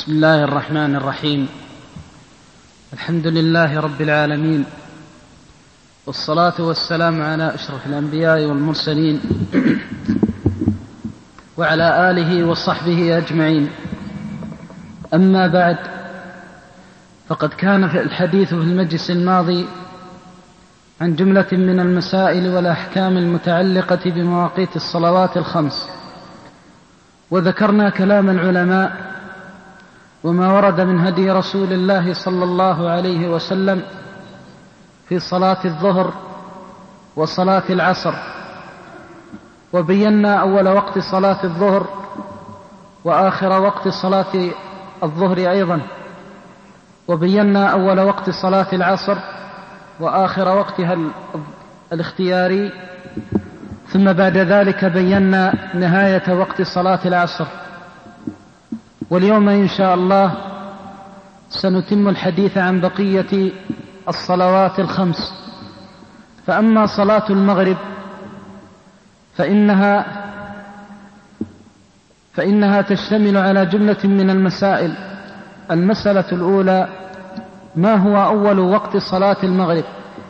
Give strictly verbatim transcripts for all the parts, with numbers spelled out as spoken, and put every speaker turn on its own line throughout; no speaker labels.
بسم الله الرحمن الرحيم. الحمد لله رب العالمين، والصلاة والسلام على أشرف الأنبياء والمرسلين وعلى آله وصحبه أجمعين. أما بعد، فقد كان في الحديث في المجلس الماضي عن جملة من المسائل والأحكام المتعلقة بمواقيت الصلوات الخمس، وذكرنا كلام العلماء وما ورد من هدي رسول الله صلى الله عليه وسلم في صلاة الظهر وصلاة العصر، وبينا أول وقت صلاة الظهر وآخر وقت صلاة الظهر أيضا، وبينا أول وقت صلاة العصر وآخر وقتها الاختياري، ثم بعد ذلك بينا نهاية وقت صلاة العصر. واليوم إن شاء الله سنتم الحديث عن بقية الصلوات الخمس. فأما صلاة المغرب فإنها فإنها تشتمل على جملة من المسائل. المسألة الأولى: ما هو أول وقت صلاة المغرب؟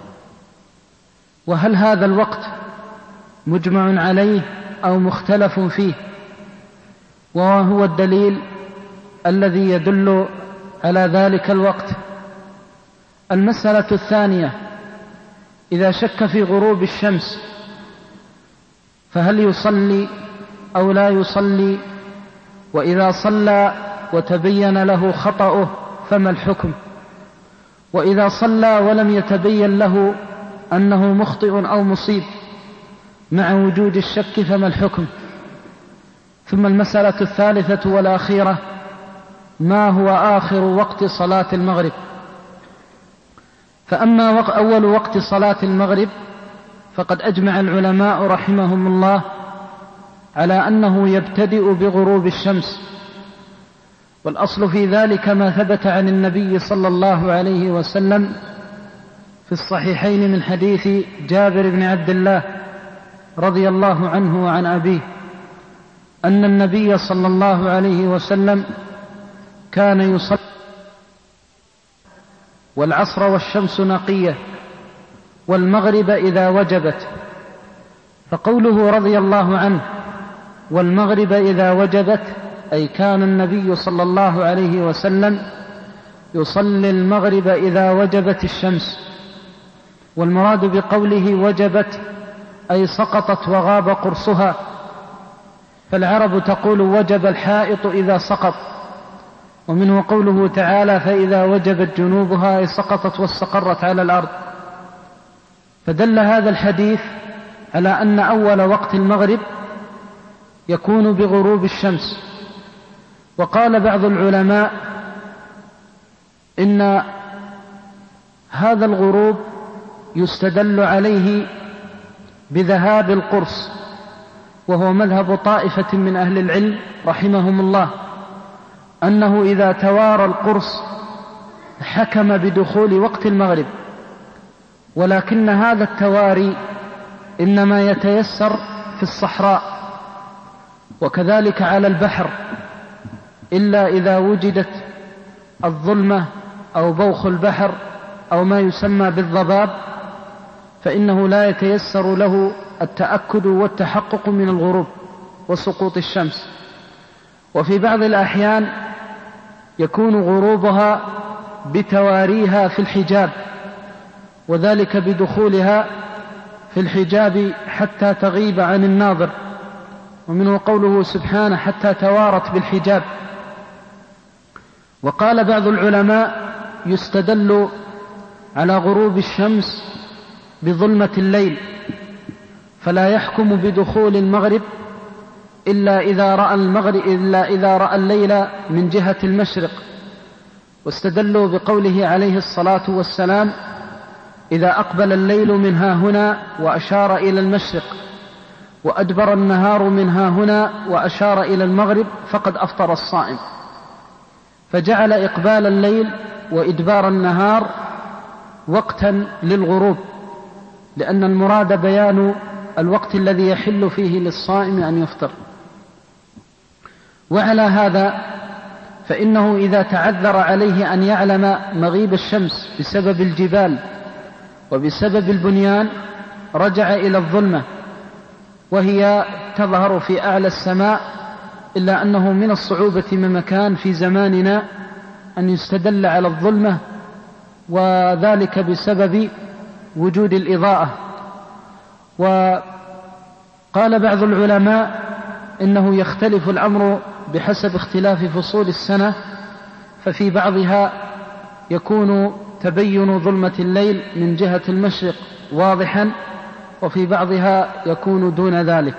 وهل هذا الوقت مجمع عليه أو مختلف فيه؟ وهو الدليل الذي يدل على ذلك الوقت. المسألة الثانية: إذا شك في غروب الشمس فهل يصلي أو لا يصلي؟ وإذا صلى وتبين له خطأه فما الحكم؟ وإذا صلى ولم يتبين له أنه مخطئ أو مصيب مع وجود الشك فما الحكم؟ ثم المسألة الثالثة والأخيرة: ما هو آخر وقت صلاة المغرب؟ فأما أول وقت صلاة المغرب فقد أجمع العلماء رحمهم الله على أنه يبتدئ بغروب الشمس، والأصل في ذلك ما ثبت عن النبي صلى الله عليه وسلم في الصحيحين من حديث جابر بن عبد الله رضي الله عنه وعن أبيه أن النبي صلى الله عليه وسلم كان يصلي والعصر والشمس نقية والمغرب إذا وجبت. فقوله رضي الله عنه والمغرب إذا وجبت، أي كان النبي صلى الله عليه وسلم يصلي المغرب إذا وجبت الشمس. والمراد بقوله وجبت أي سقطت وغاب قرصها، فالعرب تقول وجب الحائط إذا سقط، ومنه قوله تعالى فإذا وجبت جنوبها أي سقطت واستقرت على الأرض. فدل هذا الحديث على أن أول وقت المغرب يكون بغروب الشمس. وقال بعض العلماء إن هذا الغروب يستدل عليه بذهاب القرص، وهو مذهب طائفة من أهل العلم رحمهم الله، أنه إذا توارى القرص حكم بدخول وقت المغرب، ولكن هذا التواري إنما يتيسر في الصحراء وكذلك على البحر، إلا إذا وجدت الظلمة أو بوخ البحر أو ما يسمى بالضباب، فإنه لا يتيسر له التأكد والتحقق من الغروب وسقوط الشمس. وفي بعض الأحيان يكون غروبها بتواريها في الحجاب، وذلك بدخولها في الحجاب حتى تغيب عن الناظر، ومنه قوله سبحانه حتى توارت بالحجاب. وقال بعض العلماء يستدل على غروب الشمس بظلمة الليل، فلا يحكم بدخول المغرب إلا إذا رأى المغرب إلا إذا رأى الليل من جهة المشرق. واستدلوا بقوله عليه الصلاة والسلام إذا أقبل الليل من ها هنا وأشار إلى المشرق وأدبر النهار من ها هنا وأشار إلى المغرب فقد أفطر الصائم. فجعل إقبال الليل وإدبار النهار وقتا للغروب، لأن المراد بيان الوقت الذي يحل فيه للصائم أن يفطر. وعلى هذا فإنه إذا تعذر عليه أن يعلم مغيب الشمس بسبب الجبال وبسبب البنيان رجع إلى الظلمة، وهي تظهر في أعلى السماء، إلا أنه من الصعوبة بمكان في زماننا أن يستدل على الظلمة، وذلك بسبب وجود الإضاءة. وقال بعض العلماء إنه يختلف الأمر بحسب اختلاف فصول السنة، ففي بعضها يكون تبين ظلمة الليل من جهة المشرق واضحا، وفي بعضها يكون دون ذلك.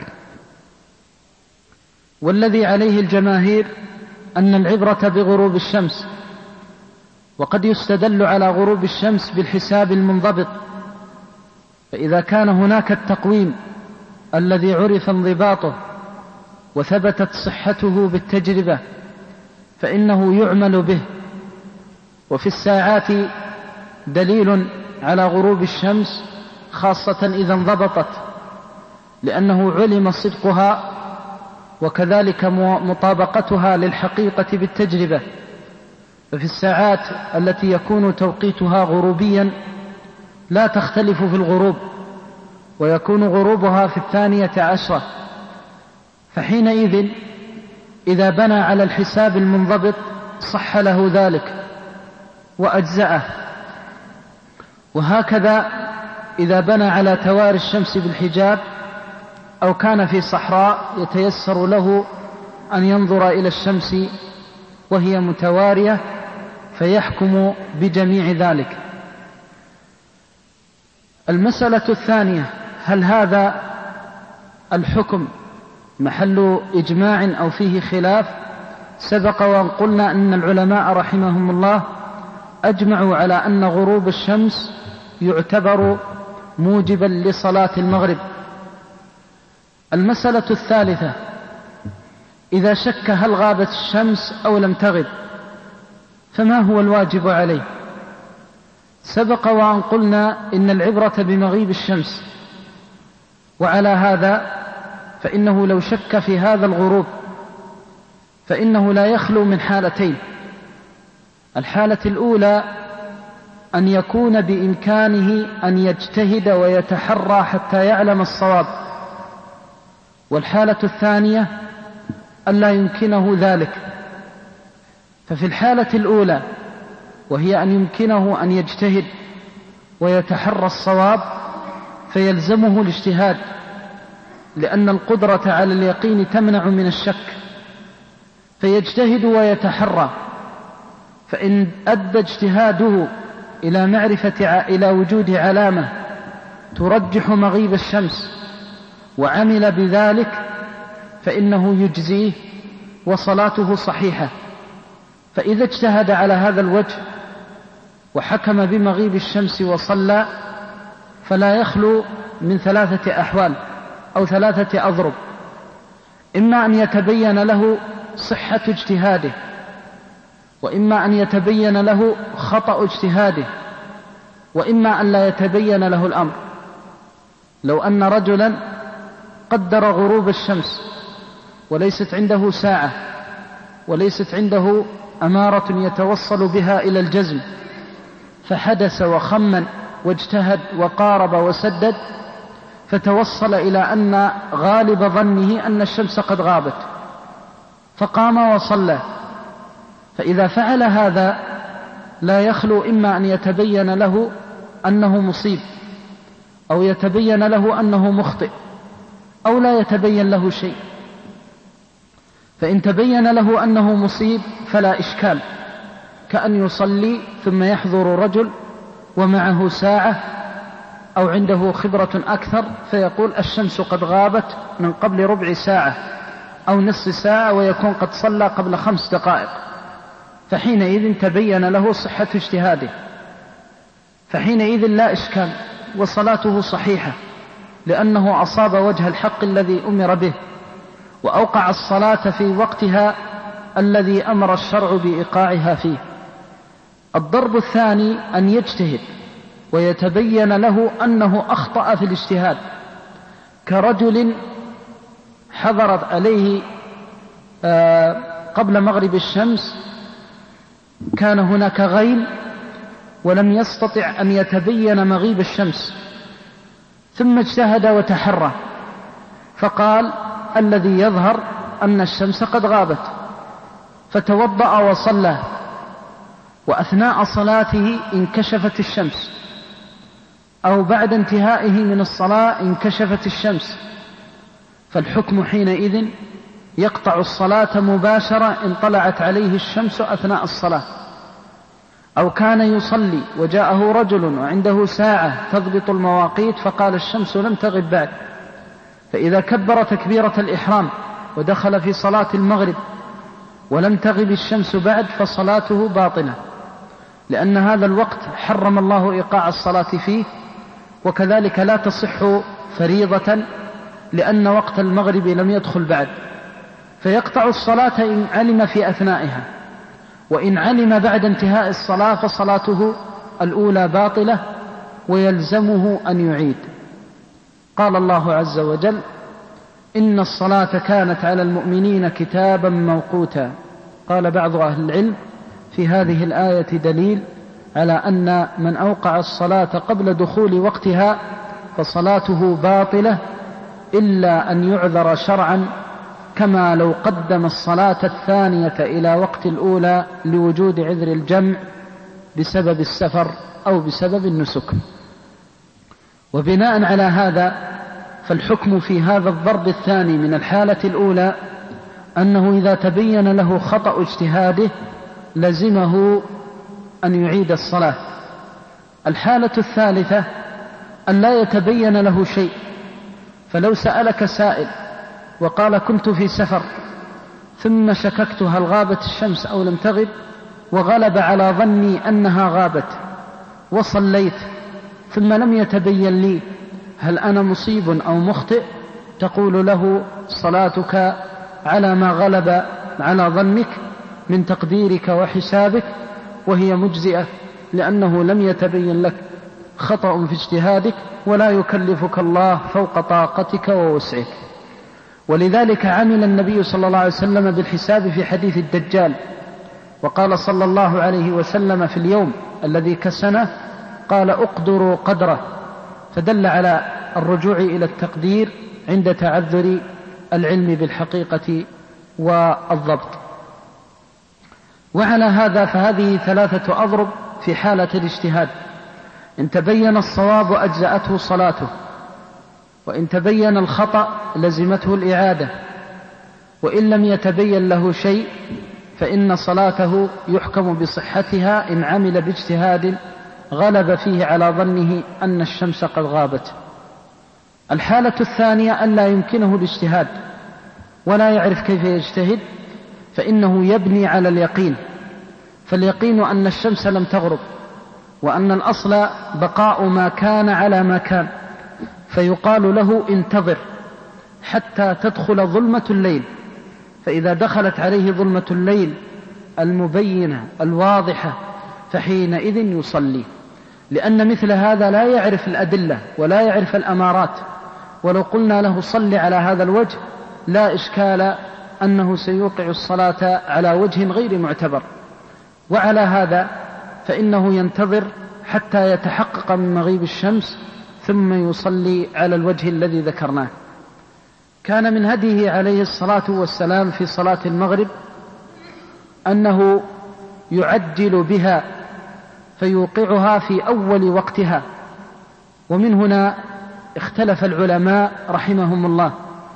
والذي عليه الجماهير أن العبرة بغروب الشمس، وقد يستدل على غروب الشمس بالحساب المنضبط، فإذا كان هناك التقويم الذي عرف انضباطه وثبتت صحته بالتجربة فإنه يعمل به. وفي الساعات دليل على غروب الشمس خاصة إذا انضبطت، لأنه علم صدقها وكذلك مطابقتها للحقيقة بالتجربة. ففي الساعات التي يكون توقيتها غروبيا لا تختلف في الغروب، ويكون غروبها في الثانية عشرة، فحينئذ إذا بنى على الحساب المنضبط صح له ذلك وأجزأه. وهكذا إذا بنى على تواري الشمس بالحجاب أو كان في صحراء يتيسر له أن ينظر إلى الشمس وهي متوارية فيحكم بجميع ذلك. المسألة الثانية: هل هذا الحكم محل إجماع أو فيه خلاف؟ سبق وأن قلنا أن العلماء رحمهم الله أجمعوا على أن غروب الشمس يعتبر موجبا لصلاة المغرب. المسألة الثالثة: إذا شك هل غابت الشمس أو لم تغب فما هو الواجب عليه؟ سبق وأن قلنا إن العبرة بمغيب الشمس، وعلى هذا فإنه لو شك في هذا الغروب فإنه لا يخلو من حالتين: الحالة الأولى أن يكون بإمكانه أن يجتهد ويتحرى حتى يعلم الصواب، والحالة الثانية أن لا يمكنه ذلك. ففي الحالة الأولى وهي أن يمكنه أن يجتهد ويتحرى الصواب فيلزمه الاجتهاد، لأن القدرة على اليقين تمنع من الشك، فيجتهد ويتحرى، فإن أدى اجتهاده إلى معرفة إلى وجود علامة ترجح مغيب الشمس وعمل بذلك فإنه يجزيه وصلاته صحيحة. فإذا اجتهد على هذا الوجه وحكم بمغيب الشمس وصلى فلا يخلو من ثلاثة أحوال أو ثلاثة أضرب: إما أن يتبين له صحة اجتهاده، وإما أن يتبين له خطأ اجتهاده، وإما أن لا يتبين له الأمر. لو أن رجلا قدر غروب الشمس وليست عنده ساعة وليست عنده أمارة يتوصل بها إلى الجزم، فحدث وخمن واجتهد وقارب وسدد، فتوصل إلى أن غالب ظنه أن الشمس قد غابت، فقام وصلى، فإذا فعل هذا لا يخلو إما أن يتبين له أنه مصيب، أو يتبين له أنه مخطئ، أو لا يتبين له شيء. فإن تبين له أنه مصيب فلا إشكال، كأن يصلي ثم يحضر رجل ومعه ساعة أو عنده خبرة أكثر فيقول الشمس قد غابت من قبل ربع ساعة أو نصف ساعة، ويكون قد صلى قبل خمس دقائق، فحينئذ تبين له صحة اجتهاده، فحينئذ لا إشكال وصلاته صحيحة، لأنه أصاب وجه الحق الذي أمر به وأوقع الصلاة في وقتها الذي أمر الشرع بإيقاعها فيه. الضرب الثاني أن يجتهد ويتبين له أنه أخطأ في الاجتهاد، كرجل حضرت عليه قبل مغرب الشمس كان هناك غيم ولم يستطع أن يتبين مغيب الشمس، ثم اجتهد وتحرى فقال الذي يظهر أن الشمس قد غابت، فتوضأ وصلى، وأثناء صلاته انكشفت الشمس، أو بعد انتهائه من الصلاة انكشفت الشمس، فالحكم حينئذ يقطع الصلاة مباشرة إن طلعت عليه الشمس أثناء الصلاة. أو كان يصلي وجاءه رجل وعنده ساعة تضبط المواقيت فقال الشمس لم تغب بعد، فإذا كبر تكبيرة الإحرام ودخل في صلاة المغرب ولم تغب الشمس بعد فصلاته باطلة، لأن هذا الوقت حرم الله إيقاع الصلاة فيه، وكذلك لا تصح فريضة لأن وقت المغرب لم يدخل بعد، فيقطع الصلاة إن علم في أثنائها، وإن علم بعد انتهاء الصلاة فصلاته الأولى باطلة ويلزمه أن يعيد. قال الله عز وجل: إن الصلاة كانت على المؤمنين كتابا موقوتا. قال بعض أهل العلم في هذه الآية دليل على أن من أوقع الصلاة قبل دخول وقتها فصلاته باطلة إلا أن يعذر شرعا، كما لو قدم الصلاة الثانية إلى وقت الأولى لوجود عذر الجمع بسبب السفر أو بسبب النسك. وبناء على هذا فالحكم في هذا الضرب الثاني من الحالة الأولى أنه إذا تبين له خطأ اجتهاده لزمه أن يعيد الصلاة. الحالة الثالثة أن لا يتبين له شيء، فلو سألك سائل وقال كنت في سفر ثم شككت هل غابت الشمس أو لم تغب، وغلب على ظني أنها غابت، وصليت ثم لم يتبين لي هل أنا مصيب أو مخطئ، تقول له صلاتك على ما غلب على ظنك من تقديرك وحسابك، وهي مجزئة لأنه لم يتبين لك خطأ في اجتهادك، ولا يكلفك الله فوق طاقتك ووسعك. ولذلك عمل النبي صلى الله عليه وسلم بالحساب في حديث الدجال، وقال صلى الله عليه وسلم في اليوم الذي كسنه قال اقدروا قدره، فدل على الرجوع إلى التقدير عند تعذر العلم بالحقيقة والضبط. وعلى هذا فهذه ثلاثة أضرب في حالة الاجتهاد: إن تبين الصواب أجزأته صلاته، وإن تبين الخطأ لزمته الإعادة، وإن لم يتبين له شيء فإن صلاته يحكم بصحتها إن عمل باجتهاد غلب فيه على ظنه أن الشمس قد غابت. الحالة الثانية أن لا يمكنه الاجتهاد ولا يعرف كيف يجتهد، فإنه يبني على اليقين، فاليقين أن الشمس لم تغرب، وأن الأصل بقاء ما كان على ما كان، فيقال له انتظر حتى تدخل ظلمة الليل، فإذا دخلت عليه ظلمة الليل المبينة الواضحة فحينئذ يصلي، لأن مثل هذا لا يعرف الأدلة ولا يعرف الأمارات، ولو قلنا له صل على هذا الوجه لا إشكال أنه سيوقع الصلاة على وجه غير معتبر. وعلى هذا فإنه ينتظر حتى يتحقق من مغيب الشمس ثم يصلي على الوجه الذي ذكرناه. كان من هديه عليه الصلاة والسلام في صلاة المغرب أنه يعجل بها فيوقعها في أول وقتها، ومن هنا اختلف العلماء رحمهم الله: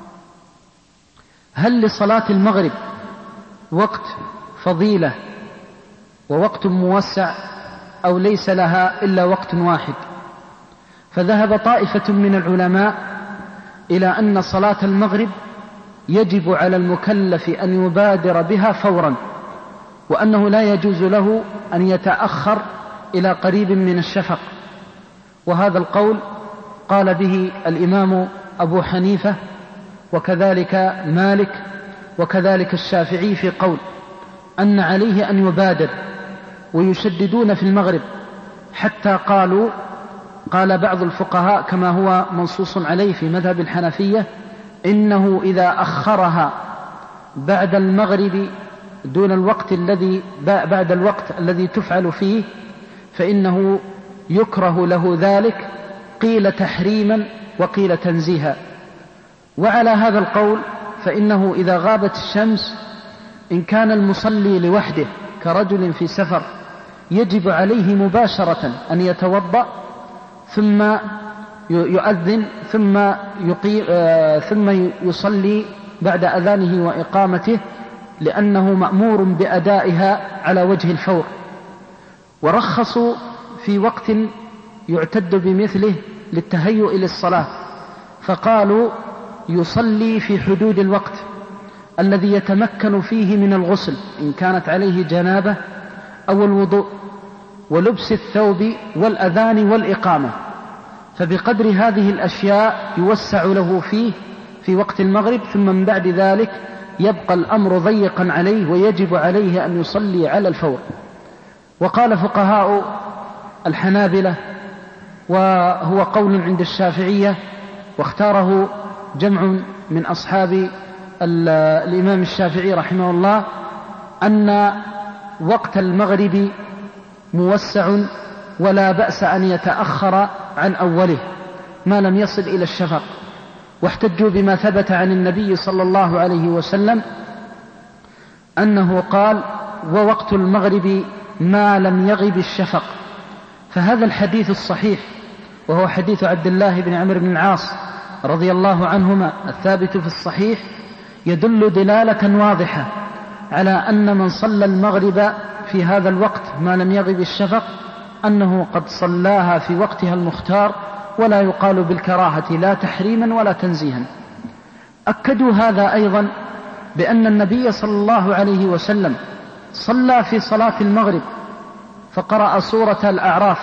هل لصلاة المغرب وقت فضيلة ووقت موسع أو ليس لها إلا وقت واحد؟ فذهب طائفة من العلماء إلى أن صلاة المغرب يجب على المكلف أن يبادر بها فورا، وأنه لا يجوز له أن يتأخر إلى قريب من الشفق. وهذا القول قال به الإمام أبو حنيفة وكذلك مالك وكذلك الشافعي في قول أن عليه أن يبادر، ويشددون في المغرب حتى قالوا قال بعض الفقهاء كما هو منصوص عليه في مذهب الحنفية إنه إذا أخرها بعد المغرب دون الوقت الذي بعد الوقت الذي تفعل فيه فإنه يكره له ذلك، قيل تحريما وقيل تنزيها. وعلى هذا القول فإنه إذا غابت الشمس إن كان المصلي لوحده كرجل في سفر يجب عليه مباشرة أن يتوضأ ثم يؤذن ثم يقيم آه ثم يصلي بعد أذانه وإقامته، لأنه مأمور بأدائها على وجه الفور. ورخصوا في وقت يعتد بمثله للتهيؤ للصلاة، فقالوا يصلي في حدود الوقت الذي يتمكن فيه من الغسل إن كانت عليه جنابة أو الوضوء ولبس الثوب والأذان والإقامة، فبقدر هذه الأشياء يوسع له فيه في وقت المغرب، ثم من بعد ذلك يبقى الأمر ضيقا عليه ويجب عليه أن يصلي على الفور. وقال فقهاء الحنابلة، وهو قول عند الشافعية واختاره جمع من أصحاب الإمام الشافعي رحمه الله، أن وقت المغرب موسع ولا بأس أن يتأخر عن أوله ما لم يصل إلى الشفق. واحتجوا بما ثبت عن النبي صلى الله عليه وسلم أنه قال: ووقت المغرب ما لم يغب الشفق. فهذا الحديث الصحيح وهو حديث عبد الله بن عمرو بن العاص رضي الله عنهما الثابت في الصحيح يدل دلالة واضحة على أن من صلى المغرب في هذا الوقت ما لم يغب الشفق أنه قد صلاها في وقتها المختار، ولا يقال بالكراهة لا تحريما ولا تنزيها. أكدوا هذا أيضا بأن النبي صلى الله عليه وسلم صلى في صلاة المغرب فقرأ سورة الأعراف،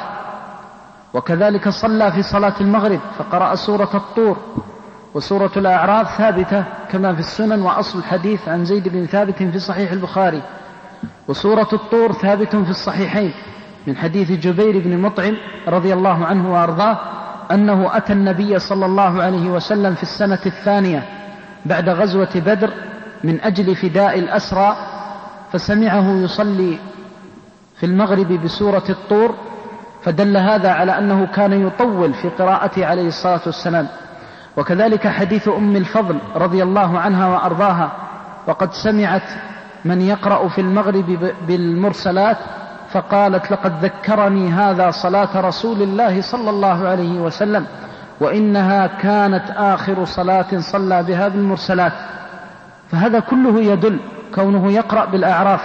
وكذلك صلى في صلاة المغرب فقرأ سورة الطور، وسورة الأعراف ثابتة كما في السنن، وأصل الحديث عن زيد بن ثابت في صحيح البخاري، وسورة الطور ثابت في الصحيحين من حديث جبير بن مطعم رضي الله عنه وأرضاه أنه أتى النبي صلى الله عليه وسلم في السنة الثانية بعد غزوة بدر من أجل فداء الأسرى، فسمعه يصلي في المغرب بسورة الطور، فدل هذا على أنه كان يطول في قراءته عليه الصلاة والسلام. وكذلك حديث أم الفضل رضي الله عنها وأرضاها، وقد سمعت من يقرأ في المغرب بالمرسلات فقالت: لقد ذكرني هذا صلاة رسول الله صلى الله عليه وسلم، وإنها كانت آخر صلاة صلى بها بالمرسلات. فهذا كله يدل كونه يقرأ بالأعراف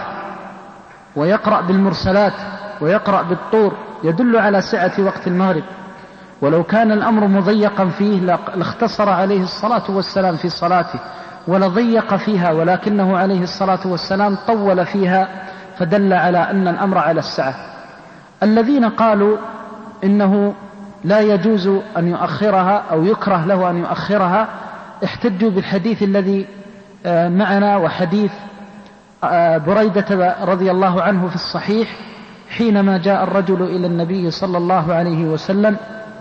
ويقرأ بالمرسلات ويقرأ بالطور يدل على سعة وقت المغرب. ولو كان الأمر مضيقا فيه لاختصر عليه الصلاة والسلام في صلاته ولضيق فيها، ولكنه عليه الصلاة والسلام طول فيها، فدل على أن الأمر على السعة. الذين قالوا إنه لا يجوز أن يؤخرها أو يكره له أن يؤخرها احتجوا بالحديث الذي معنا، وحديث بريدة رضي الله عنه في الصحيح حينما جاء الرجل إلى النبي صلى الله عليه وسلم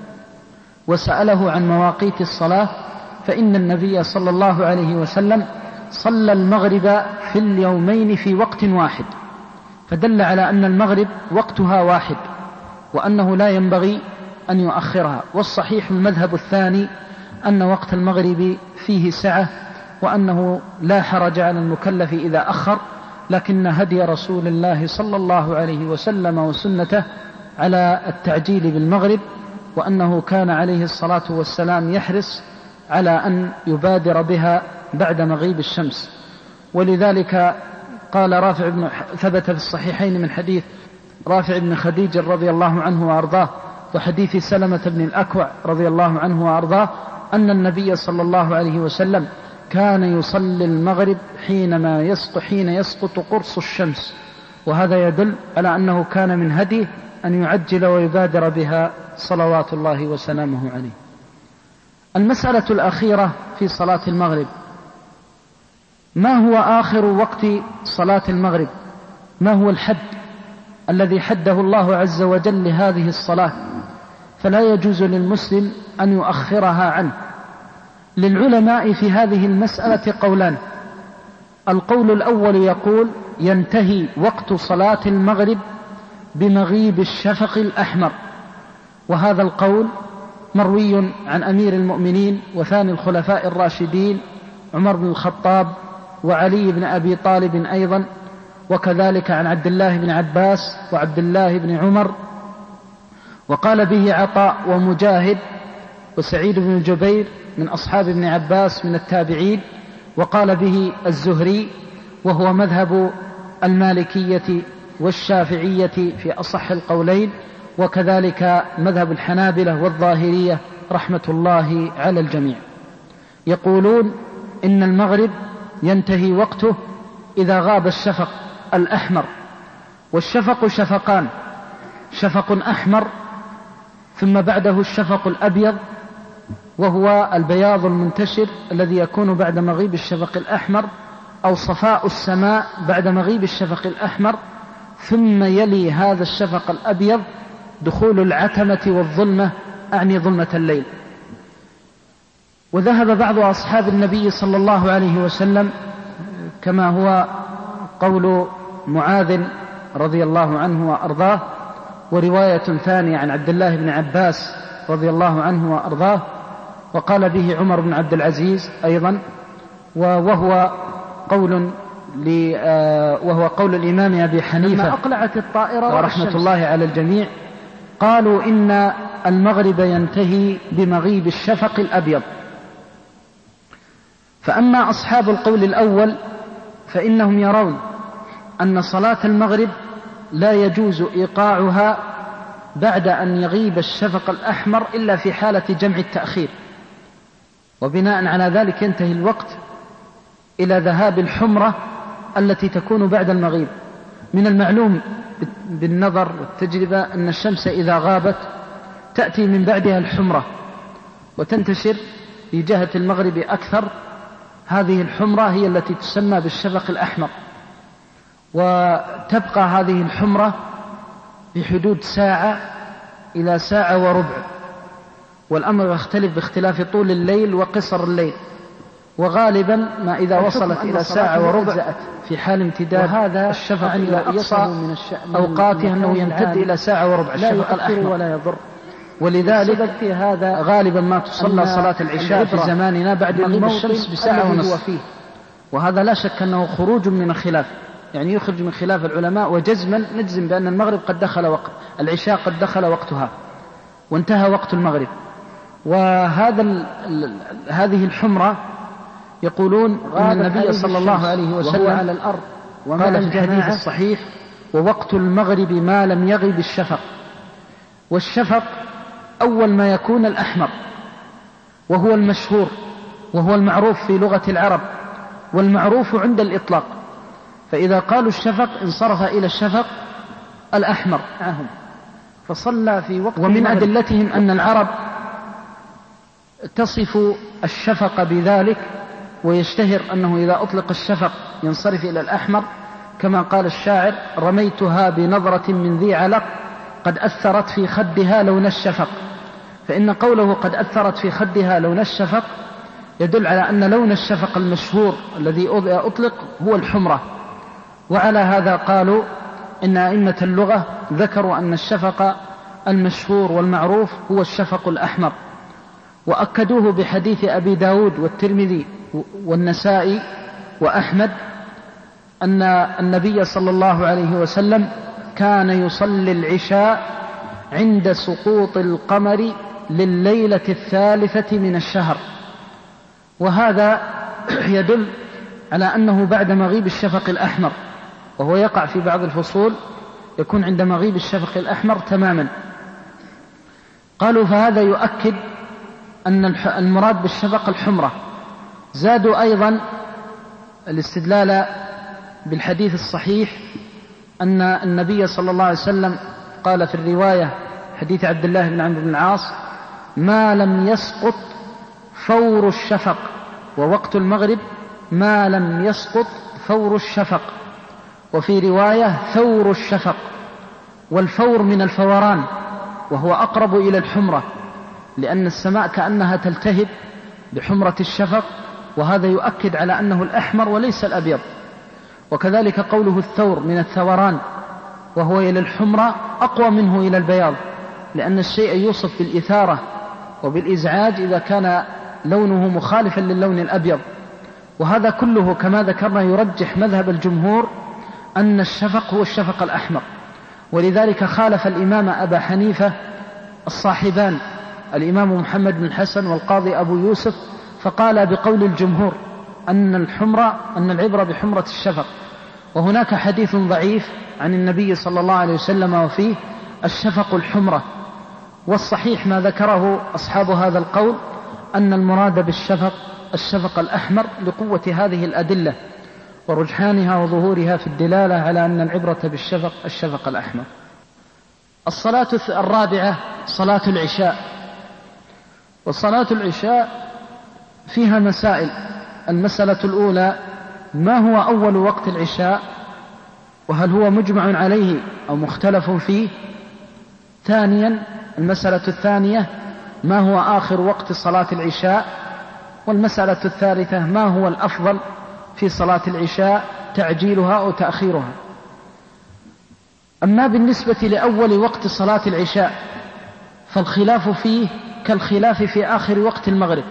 وسأله عن مواقيت الصلاة، فإن النبي صلى الله عليه وسلم صلى المغرب في اليومين في وقت واحد، فدل على أن المغرب وقتها واحد وأنه لا ينبغي أن يؤخرها. والصحيح المذهب الثاني أن وقت المغرب فيه سعة، وأنه لا حرج على المكلف إذا أخر، لكن هدي رسول الله صلى الله عليه وسلم وسنته على التعجيل بالمغرب، وأنه كان عليه الصلاة والسلام يحرص على أن يبادر بها بعد مغيب الشمس. ولذلك قال رافع بن ثبت في الصحيحين من حديث رافع بن خديج رضي الله عنه وأرضاه وحديث سلمة بن الأكوع رضي الله عنه وأرضاه أن النبي صلى الله عليه وسلم كان يصلي المغرب حينما يسقط حين يسقط قرص الشمس، وهذا يدل على أنه كان من هديه أن يعجل ويبادر بها صلوات الله وسلامه عليه. المسألة الأخيرة في صلاة المغرب: ما هو آخر وقت صلاة المغرب؟ ما هو الحد الذي حده الله عز وجل لهذه الصلاة؟ فلا يجوز للمسلم أن يؤخرها عنه. للعلماء في هذه المسألة قولان: القول الأول يقول ينتهي وقت صلاة المغرب بمغيب الشفق الأحمر. وهذا القول مروي عن أمير المؤمنين وثاني الخلفاء الراشدين عمر بن الخطاب وعلي بن أبي طالب أيضا، وكذلك عن عبد الله بن عباس وعبد الله بن عمر، وقال به عطاء ومجاهد وسعيد بن جبير من أصحاب ابن عباس من التابعين، وقال به الزهري، وهو مذهب المالكية والشافعية في أصح القولين، وكذلك مذهب الحنابلة والظاهرية رحمة الله على الجميع. يقولون إن المغرب ينتهي وقته إذا غاب الشفق الأحمر. والشفق شفقان، شفق أحمر ثم بعده الشفق الأبيض، وهو البياض المنتشر الذي يكون بعد مغيب الشفق الأحمر، أو صفاء السماء بعد مغيب الشفق الأحمر، ثم يلي هذا الشفق الأبيض دخول العتمة والظلمة، أعني ظلمة الليل. وذهب بعض أصحاب النبي صلى الله عليه وسلم كما هو قول معاذ رضي الله عنه وأرضاه، ورواية ثانية عن عبد الله بن عباس رضي الله عنه وأرضاه، وقال به عمر بن عبد العزيز أيضا، وهو قول وهو قول الإمام أبي حنيفة لما أقلعت الطائرة ورحمة الله على الجميع، قالوا إن المغرب ينتهي بمغيب الشفق الأبيض. فأما أصحاب القول الأول فإنهم يرون أن صلاة المغرب لا يجوز إيقاعها بعد أن يغيب الشفق الأحمر إلا في حالة جمع التأخير، وبناء على ذلك ينتهي الوقت إلى ذهاب الحمرة التي تكون بعد المغيب. من المعلوم بالنظر والتجربة أن الشمس إذا غابت تأتي من بعدها الحمرة وتنتشر في جهة المغرب أكثر. هذه الحمرة هي التي تسمى بالشفق الأحمر، وتبقى هذه الحمرة بحدود ساعة إلى ساعة وربع، والأمر يختلف باختلاف طول الليل وقصر الليل، وغالبا ما إذا وصلت إلى ساعة وربع في حال امتداد هذا الشفق إلى أقصى أوقاته أنه يمتد إلى ساعة وربع الشفق الأحمر ولا يضر. ولذلك في هذا غالبا ما تصلى صلاة العشاء في زماننا بعد مغيب الشمس بساعة ونصف، وهذا لا شك أنه خروج من الخلاف، يعني يخرج من خلاف العلماء، وجزما نجزم بأن المغرب قد دخل وقت العشاء، قد دخل وقتها وانتهى وقت المغرب. وهذا هذه الحمرة يقولون أن النبي صلى الله عليه وسلم على الأرض قال في الحديث الصحيح: ووقت المغرب ما لم يغب الشفق. والشفق أول ما يكون الأحمر، وهو المشهور وهو المعروف في لغة العرب والمعروف عند الإطلاق، فإذا قالوا الشفق انصرف إلى الشفق الأحمر معهم فصلى في وقت. ومن أدلتهم أن العرب تصف الشفق بذلك، ويشتهر أنه إذا أطلق الشفق ينصرف إلى الأحمر، كما قال الشاعر: رميتها بنظرة من ذي علق قد أثرت في خدها لون الشفق. فإن قوله قد أثرت في خدها لون الشفق يدل على أن لون الشفق المشهور الذي أطلق هو الحمرة. وعلى هذا قالوا إن أئمة اللغة ذكروا أن الشفق المشهور والمعروف هو الشفق الأحمر، وأكدوه بحديث أبي داود والترمذي والنسائي وأحمد أن النبي صلى الله عليه وسلم كان يصلي العشاء عند سقوط القمر لليلة الثالثة من الشهر، وهذا يدل على أنه بعد مغيب الشفق الأحمر، وهو يقع في بعض الفصول يكون عند مغيب الشفق الأحمر تماما. قالوا فهذا يؤكد أن المراد بالشفق الحمرة. زادوا أيضا الاستدلال بالحديث الصحيح أن النبي صلى الله عليه وسلم قال في الرواية حديث عبد الله بن عمرو بن العاص: ما لم يسقط فور الشفق، ووقت المغرب ما لم يسقط فور الشفق. وفي رواية ثور الشفق، والفور من الفوران، وهو أقرب إلى الحمرة، لأن السماء كأنها تلتهب بحمرة الشفق، وهذا يؤكد على أنه الأحمر وليس الأبيض. وكذلك قوله الثور من الثوران، وهو إلى الحمرة أقوى منه إلى البياض، لأن الشيء يوصف بالإثارة وبالإزعاج إذا كان لونه مخالفا للون الأبيض. وهذا كله كما ذكرنا يرجح مذهب الجمهور أن الشفق هو الشفق الأحمر، ولذلك خالف الإمام أبا حنيفة الصاحبان الإمام محمد بن الحسن والقاضي أبو يوسف، فقال بقول الجمهور أن الحمرة أن العبرة بحمرة الشفق. وهناك حديث ضعيف عن النبي صلى الله عليه وسلم وفيه الشفق الحمرة، والصحيح ما ذكره أصحاب هذا القول أن المراد بالشفق الشفق الأحمر لقوة هذه الأدلة ورجحانها وظهورها في الدلالة على أن العبرة بالشفق الشفق الأحمر. الصلاة الرابعة صلاة العشاء. وصلاة العشاء فيها مسائل. المسألة الأولى: ما هو أول وقت العشاء، وهل هو مجمع عليه أو مختلف فيه؟ ثانيا المسألة الثانية: ما هو آخر وقت صلاة العشاء؟ والمسألة الثالثة: ما هو الأفضل في صلاة العشاء، تعجيلها أو تأخيرها؟ أما بالنسبة لأول وقت صلاة العشاء فالخلاف فيه كالخلاف في آخر وقت المغرب.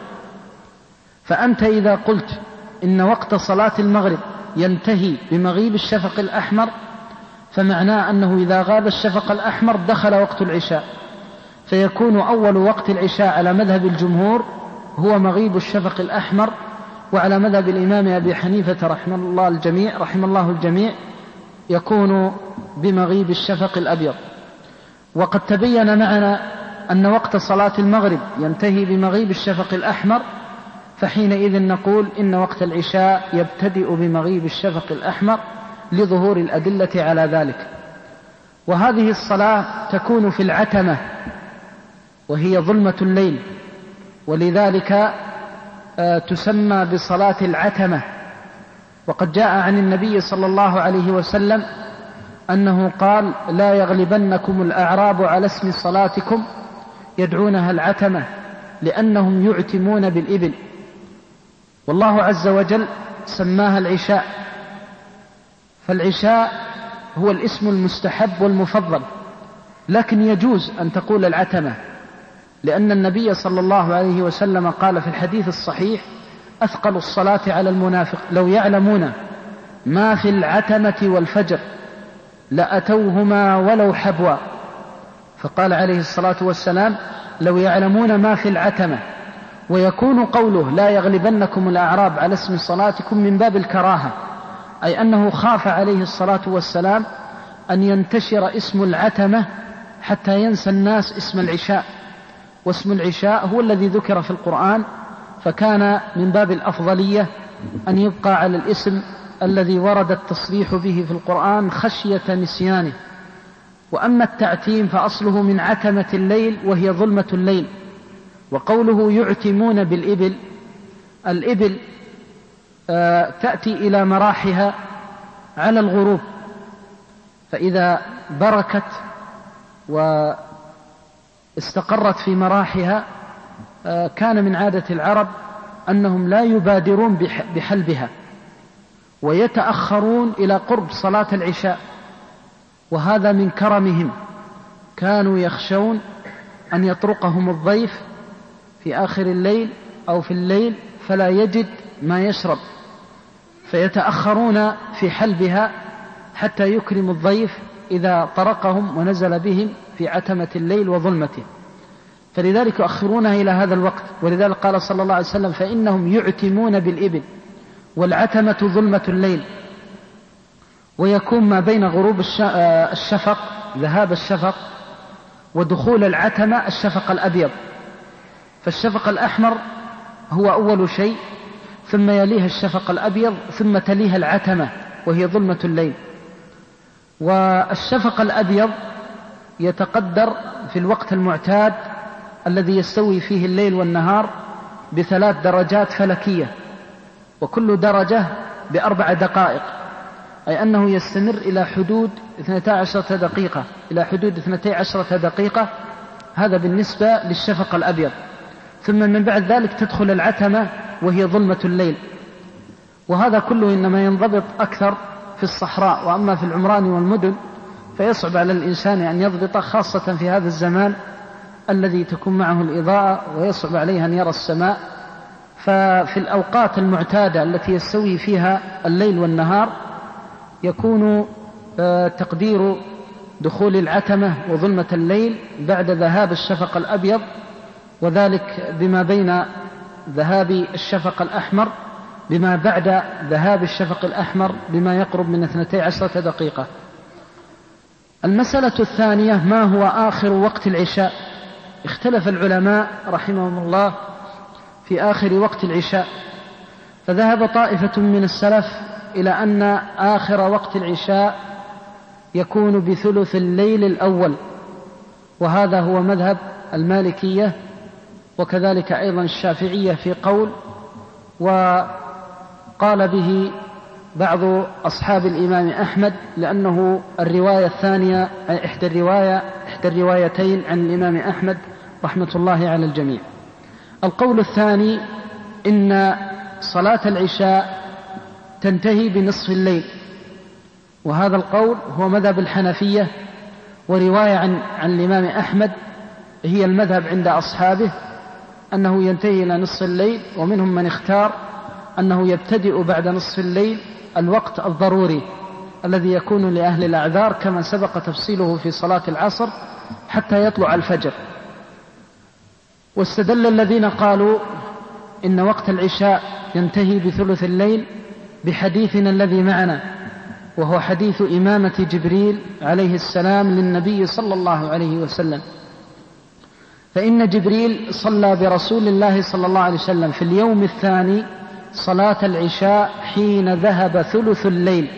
فأنت إذا قلت إن وقت صلاة المغرب ينتهي بمغيب الشفق الأحمر فمعناه أنه إذا غاب الشفق الأحمر دخل وقت العشاء، فيكون أول وقت العشاء على مذهب الجمهور هو مغيب الشفق الأحمر، وعلى مذهب الإمام أبي حنيفة رحمه الله الجميع رحمه الله الجميع يكون بمغيب الشفق الأبيض. وقد تبين معنا أن وقت صلاة المغرب ينتهي بمغيب الشفق الأحمر، فحينئذ نقول إن وقت العشاء يبتدئ بمغيب الشفق الأحمر لظهور الأدلة على ذلك. وهذه الصلاة تكون في العتمة وهي ظلمة الليل، ولذلك تسمى بصلاة العتمة. وقد جاء عن النبي صلى الله عليه وسلم أنه قال: لا يغلبنكم الأعراب على اسم صلاتكم يدعونها العتمة لأنهم يعتمون بالإبل. والله عز وجل سماها العشاء، فالعشاء هو الاسم المستحب والمفضل، لكن يجوز أن تقول العتمة، لأن النبي صلى الله عليه وسلم قال في الحديث الصحيح: أثقل الصلاة على المنافق لو يعلمون ما في العتمة والفجر لأتوهما ولو حبوا. فقال عليه الصلاة والسلام: لو يعلمون ما في العتمة. ويكون قوله لا يغلبنكم الأعراب على اسم صلاتكم من باب الكراهة، أي أنه خاف عليه الصلاة والسلام أن ينتشر اسم العتمة حتى ينسى الناس اسم العشاء، واسم العشاء هو الذي ذكر في القرآن، فكان من باب الأفضلية أن يبقى على الاسم الذي ورد التصريح به في القرآن خشية نسيانه. وأما التعتيم فأصله من عتمة الليل وهي ظلمة الليل. وقوله يعتمون بالإبل، الإبل آه تأتي إلى مراحها على الغروب، فإذا بركت واستقرت في مراحها آه كان من عادة العرب أنهم لا يبادرون بحلبها ويتأخرون إلى قرب صلاة العشاء، وهذا من كرمهم. كانوا يخشون أن يطرقهم الضيف في آخر الليل أو في الليل فلا يجد ما يشرب، فيتأخرون في حلبها حتى يكرم الضيف إذا طرقهم ونزل بهم في عتمة الليل وظلمته، فلذلك يؤخرونها إلى هذا الوقت. ولذلك قال صلى الله عليه وسلم: فإنهم يعتمون بالإبل. والعتمة ظلمة الليل، ويكون ما بين غروب الشفق ذهاب الشفق ودخول العتمة الشفق الأبيض. فالشفق الأحمر هو أول شيء، ثم يليها الشفق الأبيض، ثم تليها العتمة وهي ظلمة الليل. والشفق الأبيض يتقدر في الوقت المعتاد الذي يستوي فيه الليل والنهار بثلاث درجات فلكية، وكل درجة بأربع دقائق، أي أنه يستمر إلى حدود اثنتي عشرة دقيقة إلى حدود اثنتي عشرة دقيقة. هذا بالنسبة للشفق الأبيض. ثم من بعد ذلك تدخل العتمة وهي ظلمة الليل. وهذا كله إنما ينضبط أكثر في الصحراء. وأما في العمران والمدن فيصعب على الإنسان أن يضبط، خاصة في هذا الزمان الذي تكون معه الإضاءة ويصعب عليه أن يرى السماء. ففي الأوقات المعتادة التي يستوي فيها الليل والنهار يكون تقدير دخول العتمة وظلمة الليل بعد ذهاب الشفق الأبيض، وذلك بما بين ذهاب الشفق الأحمر بما بعد ذهاب الشفق الأحمر بما يقرب من اثنتي عشرة دقيقة. المسألة الثانية: ما هو آخر وقت العشاء؟ اختلف العلماء رحمهم الله في آخر وقت العشاء، فذهب طائفة من السلف إلى أن آخر وقت العشاء يكون بثلث الليل الأول، وهذا هو مذهب المالكية وكذلك أيضا الشافعية في قول، وقال به بعض أصحاب الإمام أحمد لأنه الرواية الثانية إحدى الرواية إحدى الروايتين عن الإمام أحمد رحمة الله على الجميع. القول الثاني إن صلاة العشاء تنتهي بنصف الليل، وهذا القول هو مذهب الحنفية، ورواية عن, عن الإمام أحمد هي المذهب عند أصحابه أنه ينتهي إلى نصف الليل، ومنهم من اختار أنه يبتدئ بعد نصف الليل الوقت الضروري الذي يكون لأهل الأعذار كما سبق تفصيله في صلاة العصر حتى يطلع الفجر. واستدل الذين قالوا إن وقت العشاء ينتهي بثلث الليل بحديثنا الذي معنا، وهو حديث إمامة جبريل عليه السلام للنبي صلى الله عليه وسلم، فإن جبريل صلى برسول الله صلى الله عليه وسلم في اليوم الثاني صلاة العشاء حين ذهب ثلث الليل.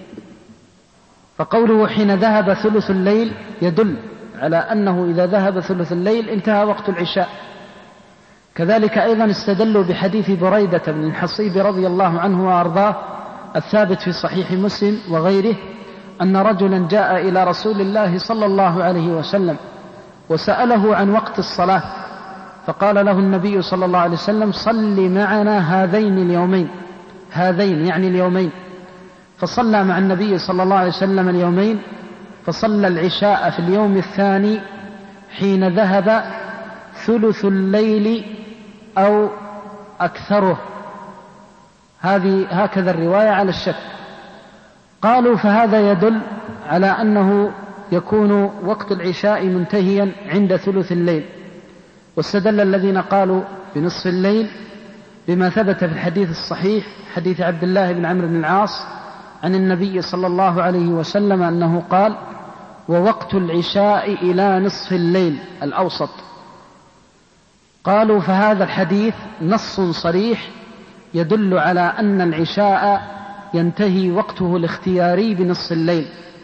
فقوله حين ذهب ثلث الليل يدل على أنه إذا ذهب ثلث الليل انتهى وقت العشاء. كذلك أيضا استدلوا بحديث بريدة بن الحصيب رضي الله عنه وأرضاه الثابت في صحيح مسلم وغيره أن رجلا جاء إلى رسول الله صلى الله عليه وسلم وسأله عن وقت الصلاة، فقال له النبي صلى الله عليه وسلم: صل معنا هذين اليومين، هذين يعني اليومين. فصلى مع النبي صلى الله عليه وسلم اليومين، فصلى العشاء في اليوم الثاني حين ذهب ثلث الليل أو أكثره. هذه هكذا الرواية على الشك. قالوا فهذا يدل على أنه يكون وقت العشاء منتهيا عند ثلث الليل. واستدل الذين قالوا بنصف الليل بما ثبت في الحديث الصحيح حديث عبد الله بن عمرو بن العاص عن النبي صلى الله عليه وسلم أنه قال: ووقت العشاء إلى نصف الليل الأوسط. قالوا فهذا الحديث نص صريح يدل على أن العشاء ينتهي وقته الاختياري بنصف الليل،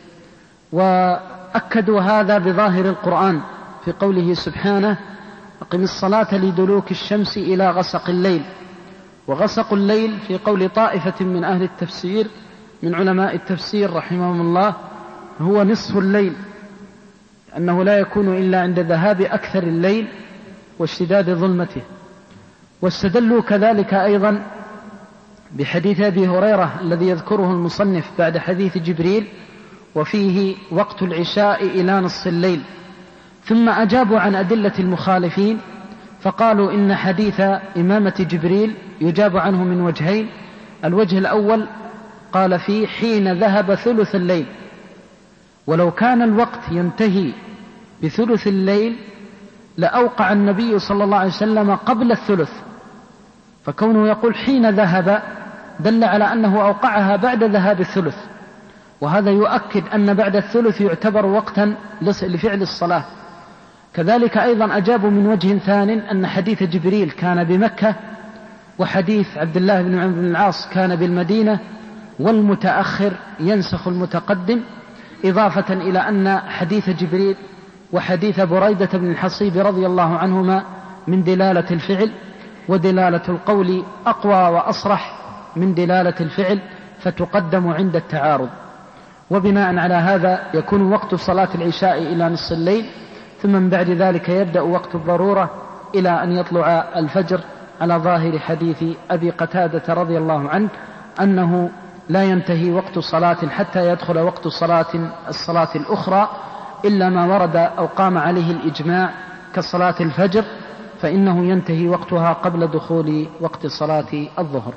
وأكدوا هذا بظاهر القرآن في قوله سبحانه: أقم الصلاة لدلوك الشمس إلى غسق الليل. وغسق الليل في قول طائفة من أهل التفسير من علماء التفسير رحمهم الله هو نصف الليل، أنه لا يكون إلا عند ذهاب أكثر الليل واشتداد ظلمته. واستدلوا كذلك أيضا بحديث أبي هريرة الذي يذكره المصنف بعد حديث جبريل وفيه وقت العشاء إلى نصف الليل. ثم أجابوا عن أدلة المخالفين فقالوا إن حديث إمامة جبريل يجاب عنه من وجهين. الوجه الأول قال فيه حين ذهب ثلث الليل، ولو كان الوقت ينتهي بثلث الليل لأوقع النبي صلى الله عليه وسلم قبل الثلث، فكونه يقول حين ذهب دل على أنه أوقعها بعد ذهاب الثلث، وهذا يؤكد أن بعد الثلث يعتبر وقتا لفعل الصلاة. كذلك أيضا أجابوا من وجه ثان أن حديث جبريل كان بمكة وحديث عبد الله بن عمرو بن العاص كان بالمدينة، والمتأخر ينسخ المتقدم، إضافة إلى أن حديث جبريل وحديث بريدة بن الحصيب رضي الله عنهما من دلالة الفعل، ودلالة القول أقوى وأصرح من دلالة الفعل فتقدم عند التعارض. وبناء على هذا يكون وقت صلاة العشاء إلى نصف الليل، ثم من بعد ذلك يبدأ وقت الضرورة إلى أن يطلع الفجر على ظاهر حديث أبي قتادة رضي الله عنه أنه لا ينتهي وقت صلاة حتى يدخل وقت صلاة الصلاة الأخرى إلا ما ورد أو قام عليه الإجماع كصلاة الفجر، فإنه ينتهي وقتها قبل دخول وقت صلاة الظهر.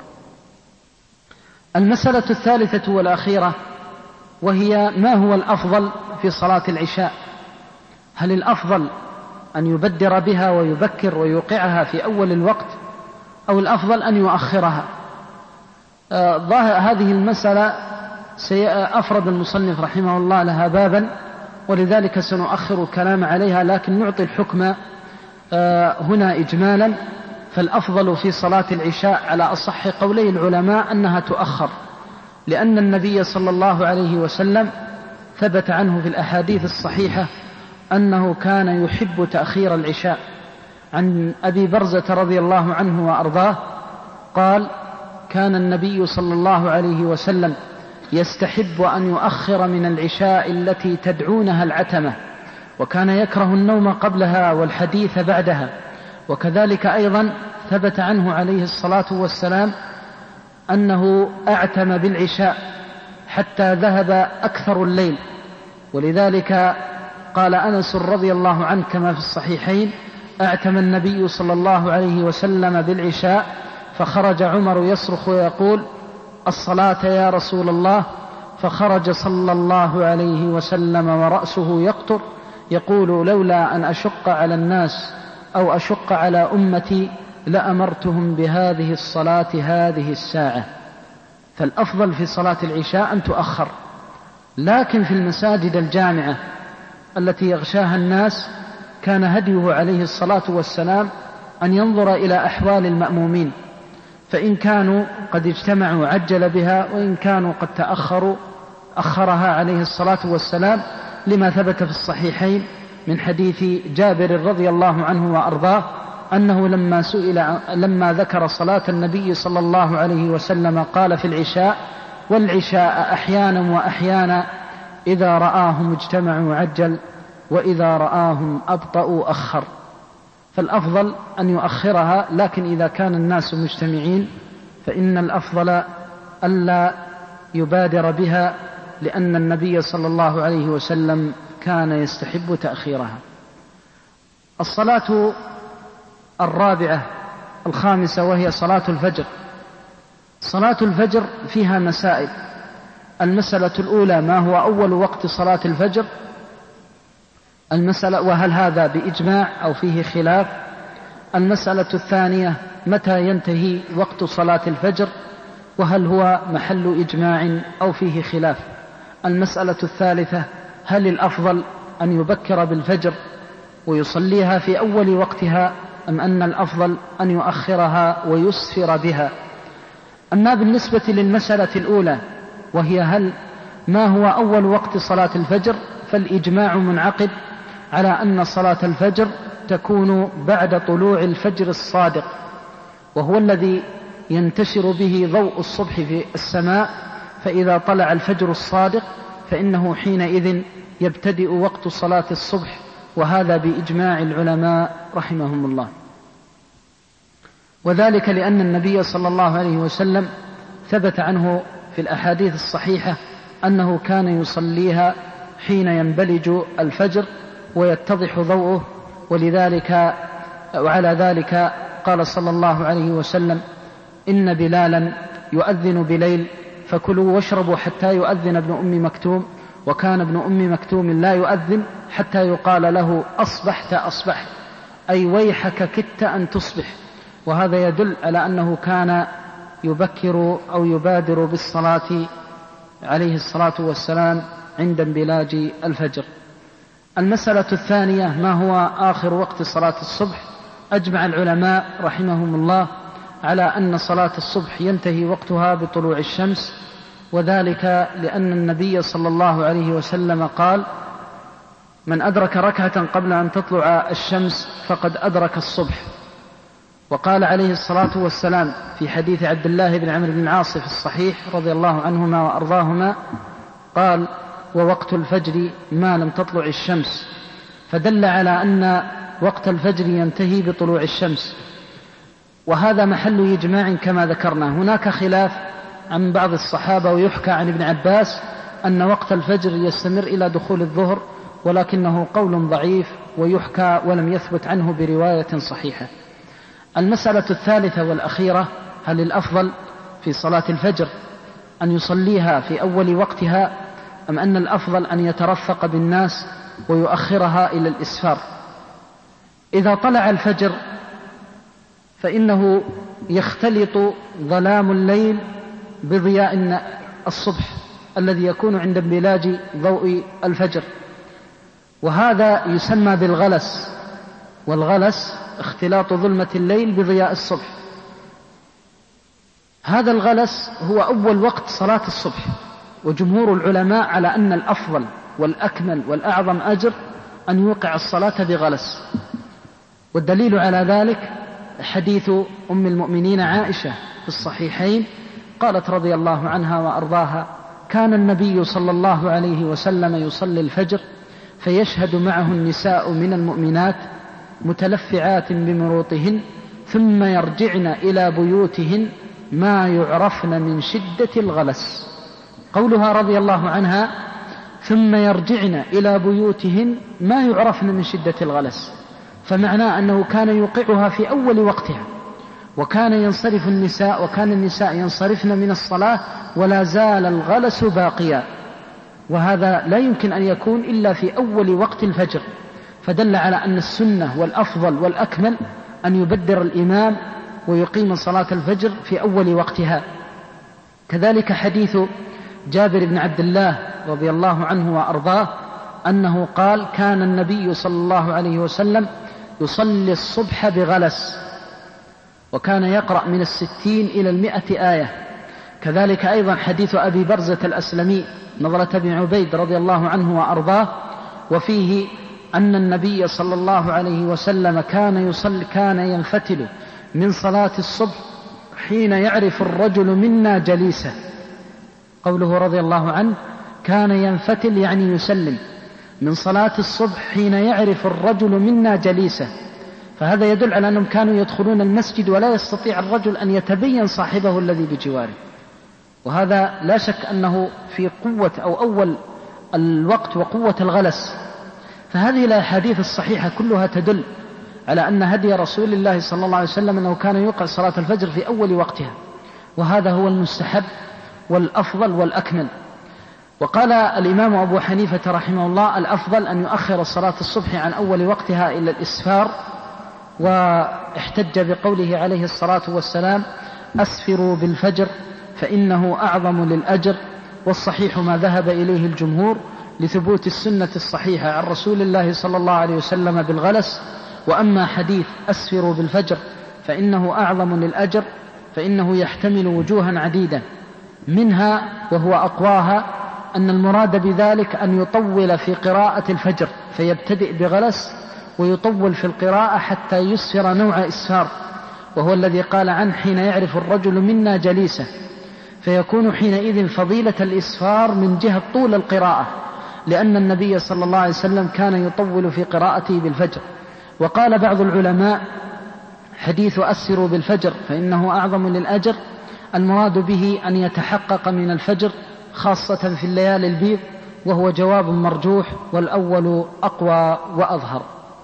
المسألة الثالثة والأخيرة وهي ما هو الأفضل في صلاة العشاء؟ هل الأفضل أن يبدر بها ويبكر ويوقعها في أول الوقت، أو الأفضل أن يؤخرها؟ آه هذه المسألة سيأفرد المصنف رحمه الله لها بابا، ولذلك سنؤخر الكلام عليها، لكن نعطي الحكم آه هنا إجمالا. فالأفضل في صلاة العشاء على أصح قولي العلماء أنها تؤخر، لأن النبي صلى الله عليه وسلم ثبت عنه في الأحاديث الصحيحة أنه كان يحب تأخير العشاء. عن أبي برزة رضي الله عنه وأرضاه قال: كان النبي صلى الله عليه وسلم يستحب أن يؤخر من العشاء التي تدعونها العتمة، وكان يكره النوم قبلها والحديث بعدها. وكذلك أيضا ثبت عنه عليه الصلاة والسلام أنه أعتم بالعشاء حتى ذهب أكثر الليل، ولذلك قال أنس رضي الله عنه كما في الصحيحين: أعتم النبي صلى الله عليه وسلم بالعشاء فخرج عمر يصرخ ويقول: الصلاة يا رسول الله، فخرج صلى الله عليه وسلم ورأسه يقطر يقول: لولا أن أشق على الناس أو أشق على أمتي لأمرتهم بهذه الصلاة هذه الساعة. فالأفضل في صلاة العشاء أن تؤخر، لكن في المساجد الجامعة التي يغشاها الناس كان هديه عليه الصلاة والسلام أن ينظر إلى أحوال المأمومين، فإن كانوا قد اجتمعوا عجل بها، وإن كانوا قد تأخروا أخرها عليه الصلاة والسلام، لما ثبت في الصحيحين من حديث جابر رضي الله عنه وأرضاه أنه لما سئل لما ذكر صلاة النبي صلى الله عليه وسلم قال في العشاء: والعشاء أحيانا وأحيانا، إذا رآهم اجتمعوا عجل، وإذا رآهم أبطأوا أخر. فالأفضل أن يؤخرها، لكن إذا كان الناس مجتمعين فإن الأفضل ألا يبادر بها، لأن النبي صلى الله عليه وسلم كان يستحب تأخيرها. الصلاة الرابعة الخامسة وهي صلاة الفجر. صلاة الفجر فيها مسائل. المسألة الأولى: ما هو أول وقت صلاة الفجر؟ المسألة وهل هذا بإجماع أو فيه خلاف؟ المسألة الثانية: متى ينتهي وقت صلاة الفجر، وهل هو محل إجماع أو فيه خلاف؟ المسألة الثالثة: هل الأفضل أن يبكر بالفجر ويصليها في أول وقتها، أم أن الأفضل أن يؤخرها ويسفر بها؟ أما بالنسبة للمسألة الأولى وهي هل ما هو أول وقت صلاة الفجر، فالإجماع منعقد على أن صلاة الفجر تكون بعد طلوع الفجر الصادق، وهو الذي ينتشر به ضوء الصبح في السماء، فإذا طلع الفجر الصادق فإنه حينئذ يبتدئ وقت صلاة الصبح، وهذا بإجماع العلماء رحمهم الله. وذلك لأن النبي صلى الله عليه وسلم ثبت عنه في الأحاديث الصحيحة أنه كان يصليها حين ينبلج الفجر ويتضح ضوءه، ولذلك وعلى ذلك قال صلى الله عليه وسلم: إن بلالا يؤذن بليل فكلوا واشربوا حتى يؤذن ابن أم مكتوم، وكان ابن أم مكتوم لا يؤذن حتى يقال له: أصبحت أصبحت، أي ويحك كدت أن تصبح. وهذا يدل على أنه كان يبكر أو يبادر بالصلاة عليه الصلاة والسلام عند انبلاج الفجر. المسألة الثانية: ما هو آخر وقت صلاة الصبح؟ أجمع العلماء رحمهم الله على أن صلاة الصبح ينتهي وقتها بطلوع الشمس، وذلك لأن النبي صلى الله عليه وسلم قال: من أدرك ركعة قبل أن تطلع الشمس فقد أدرك الصبح. وقال عليه الصلاة والسلام في حديث عبد الله بن عمرو بن العاص في الصحيح رضي الله عنهما وأرضاهما قال: ووقت الفجر ما لم تطلع الشمس، فدل على أن وقت الفجر ينتهي بطلوع الشمس، وهذا محل إجماع كما ذكرنا. هناك خلاف عن بعض الصحابة ويحكى عن ابن عباس أن وقت الفجر يستمر إلى دخول الظهر، ولكنه قول ضعيف ويحكى ولم يثبت عنه برواية صحيحة. المسألة الثالثة والأخيرة: هل الأفضل في صلاة الفجر أن يصليها في أول وقتها، أم أن الأفضل أن يترفق بالناس ويؤخرها إلى الإسفار؟ إذا طلع الفجر فإنه يختلط ظلام الليل بضياء الصبح الذي يكون عند انبلاج ضوء الفجر، وهذا يسمى بالغلس، والغلس اختلاط ظلمة الليل بضياء الصبح. هذا الغلس هو أول وقت صلاة الصبح، وجمهور العلماء على أن الأفضل والأكمل والأعظم أجر أن يوقع الصلاة بغلس. والدليل على ذلك حديث أم المؤمنين عائشة في الصحيحين، قالت رضي الله عنها وأرضاها: كان النبي صلى الله عليه وسلم يصلي الفجر فيشهد معه النساء من المؤمنات متلفعات بمروطهن ثم يرجعن إلى بيوتهن ما يعرفن من شدة الغلس. قولها رضي الله عنها ثم يرجعن إلى بيوتهن ما يعرفن من شدة الغلس، فمعناه أنه كان يوقعها في أول وقتها، وكان ينصرف النساء وكان النساء ينصرفن من الصلاة ولا زال الغلس باقيا، وهذا لا يمكن أن يكون إلا في أول وقت الفجر، فدل على أن السنة والأفضل والأكمل أن يبدر الإمام ويقيم صلاة الفجر في أول وقتها. كذلك حديث جابر بن عبد الله رضي الله عنه وأرضاه أنه قال: كان النبي صلى الله عليه وسلم يصلي الصبح بغلس، وكان يقرأ من الستين إلى المئة آية. كذلك أيضا حديث أبي برزة الأسلمي نضرة بن عبيد رضي الله عنه وأرضاه، وفيه أن النبي صلى الله عليه وسلم كان يصلي كان ينفتل من صلاة الصبح حين يعرف الرجل منا جليسه. قوله رضي الله عنه كان ينفتل يعني يسلم من صلاة الصبح حين يعرف الرجل منا جليسه، فهذا يدل على أنهم كانوا يدخلون المسجد ولا يستطيع الرجل أن يتبين صاحبه الذي بجواره، وهذا لا شك أنه في قوة أو أول الوقت وقوة الغلس. فهذه الأحاديث الصحيحة كلها تدل على أن هدي رسول الله صلى الله عليه وسلم أنه كان يوقع صلاة الفجر في أول وقتها، وهذا هو المستحب والأفضل والأكمل. وقال الإمام أبو حنيفة رحمه الله: الأفضل أن يؤخر صلاة الصبح عن أول وقتها إلى الإسفار، واحتج بقوله عليه الصلاة والسلام: أسفروا بالفجر فإنه أعظم للأجر. والصحيح ما ذهب إليه الجمهور لثبوت السنة الصحيحة عن رسول الله صلى الله عليه وسلم بالغلس. وأما حديث أسفروا بالفجر فإنه أعظم للأجر فإنه يحتمل وجوها عديدة، منها وهو أقواها أن المراد بذلك أن يطول في قراءة الفجر، فيبتدئ بغلس ويطول في القراءة حتى يسفر نوع إسفار، وهو الذي قال عنه حين يعرف الرجل منا جليسه، فيكون حينئذ فضيلة الإسفار من جهة طول القراءة، لأن النبي صلى الله عليه وسلم كان يطول في قراءته بالفجر. وقال بعض العلماء: حديث أسفروا بالفجر فإنه أعظم للأجر المراد به أن يتحقق من الفجر خاصة في الليالي البيض، وهو جواب مرجوح، والأول أقوى وأظهر.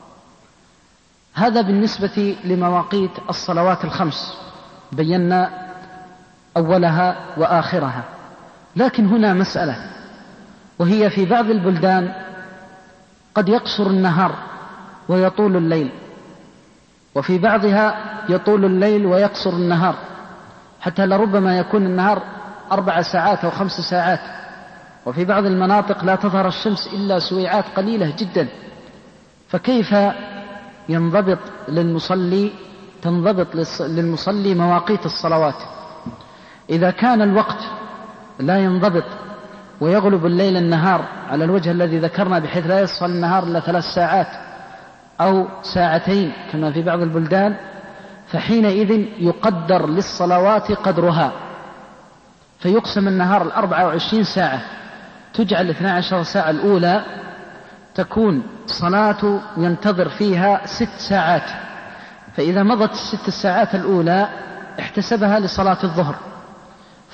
هذا بالنسبة لمواقيت الصلوات الخمس، بينا أولها وآخرها. لكن هنا مسألة، وهي في بعض البلدان قد يقصر النهار ويطول الليل، وفي بعضها يطول الليل ويقصر النهار، حتى لربما يكون النهار أربع ساعات أو خمس ساعات، وفي بعض المناطق لا تظهر الشمس إلا سويعات قليلة جدا. فكيف ينضبط للمصلي تنضبط للمصلي مواقيت الصلوات إذا كان الوقت لا ينضبط ويغلب الليل النهار على الوجه الذي ذكرنا، بحيث لا يصل النهار إلا ثلاث ساعات أو ساعتين كما في بعض البلدان، فحينئذ يقدر للصلوات قدرها، فيقسم النهار الأربعة وعشرين ساعة، تجعل الاثنى عشر ساعة الأولى تكون صلاة ينتظر فيها ست ساعات، فإذا مضت الست الساعات الأولى احتسبها لصلاة الظهر،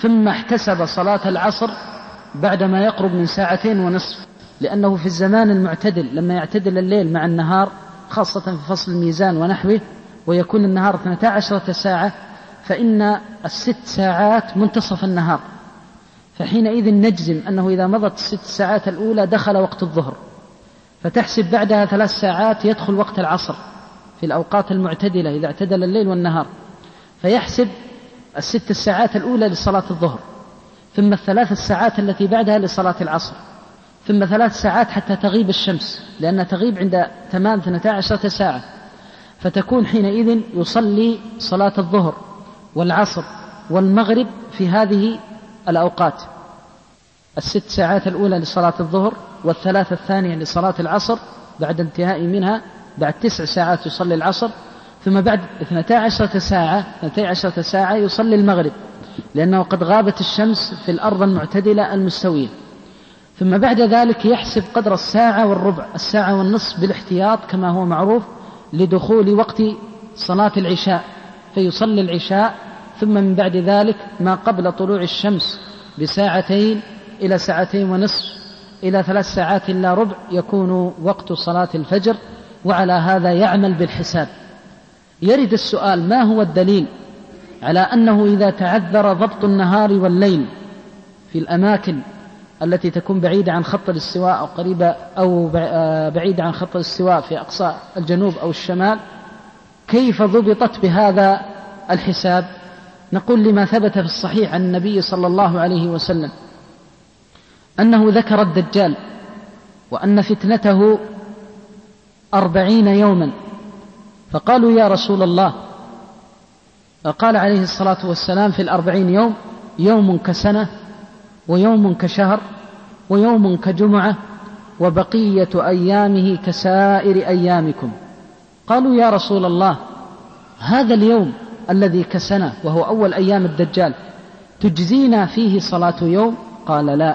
ثم احتسب صلاة العصر بعدما يقرب من ساعتين ونصف، لأنه في الزمان المعتدل لما يعتدل الليل مع النهار خاصة في فصل الميزان ونحوه ويكون النهار اثنتا عشرة ساعة، فإن الست ساعات منتصف النهار، فحينئذ نجزم أنه إذا مضت الست ساعات الأولى دخل وقت الظهر، فتحسب بعدها ثلاث ساعات يدخل وقت العصر في الأوقات المعتدلة إذا اعتدل الليل والنهار، فيحسب الست الساعات الأولى لصلاة الظهر، ثم الثلاث الساعات التي بعدها لصلاة العصر، ثم ثلاث ساعات حتى تغيب الشمس، لأنها تغيب عند تمام اثنتا عشرة ساعة، فتكون حينئذ يصلي صلاة الظهر والعصر والمغرب في هذه الأوقات، الست ساعات الأولى لصلاة الظهر والثلاث الثانية لصلاة العصر بعد انتهاء منها، بعد تسع ساعات يصلي العصر، ثم بعد اثنتا عشرة ساعة اثنتا عشرة ساعة يصلي المغرب، لأنه قد غابت الشمس في الأرض المعتدلة المستوية، ثم بعد ذلك يحسب قدر الساعة والربع الساعة والنصف بالاحتياط كما هو معروف لدخول وقت صلاة العشاء، فيصلي العشاء، ثم من بعد ذلك ما قبل طلوع الشمس بساعتين إلى ساعتين ونصف إلى ثلاث ساعات إلا ربع يكون وقت صلاة الفجر، وعلى هذا يعمل بالحساب. يرد السؤال: ما هو الدليل على أنه إذا تعذر ضبط النهار والليل في الأماكن التي تكون بعيدة عن خط الاستواء أو قريبة أو بعيدة عن خط الاستواء في أقصى الجنوب أو الشمال، كيف ضبطت بهذا الحساب؟ نقول: لما ثبت في الصحيح عن النبي صلى الله عليه وسلم أنه ذكر الدجال وأن فتنته أربعين يوما، فقالوا: يا رسول الله، فقال عليه الصلاة والسلام: في الأربعين يوم يوم كسنة ويوم كشهر ويوم كجمعة وبقية أيامه كسائر أيامكم. قالوا: يا رسول الله، هذا اليوم الذي كسنة وهو أول أيام الدجال تجزينا فيه صلاة يوم؟ قال: لا،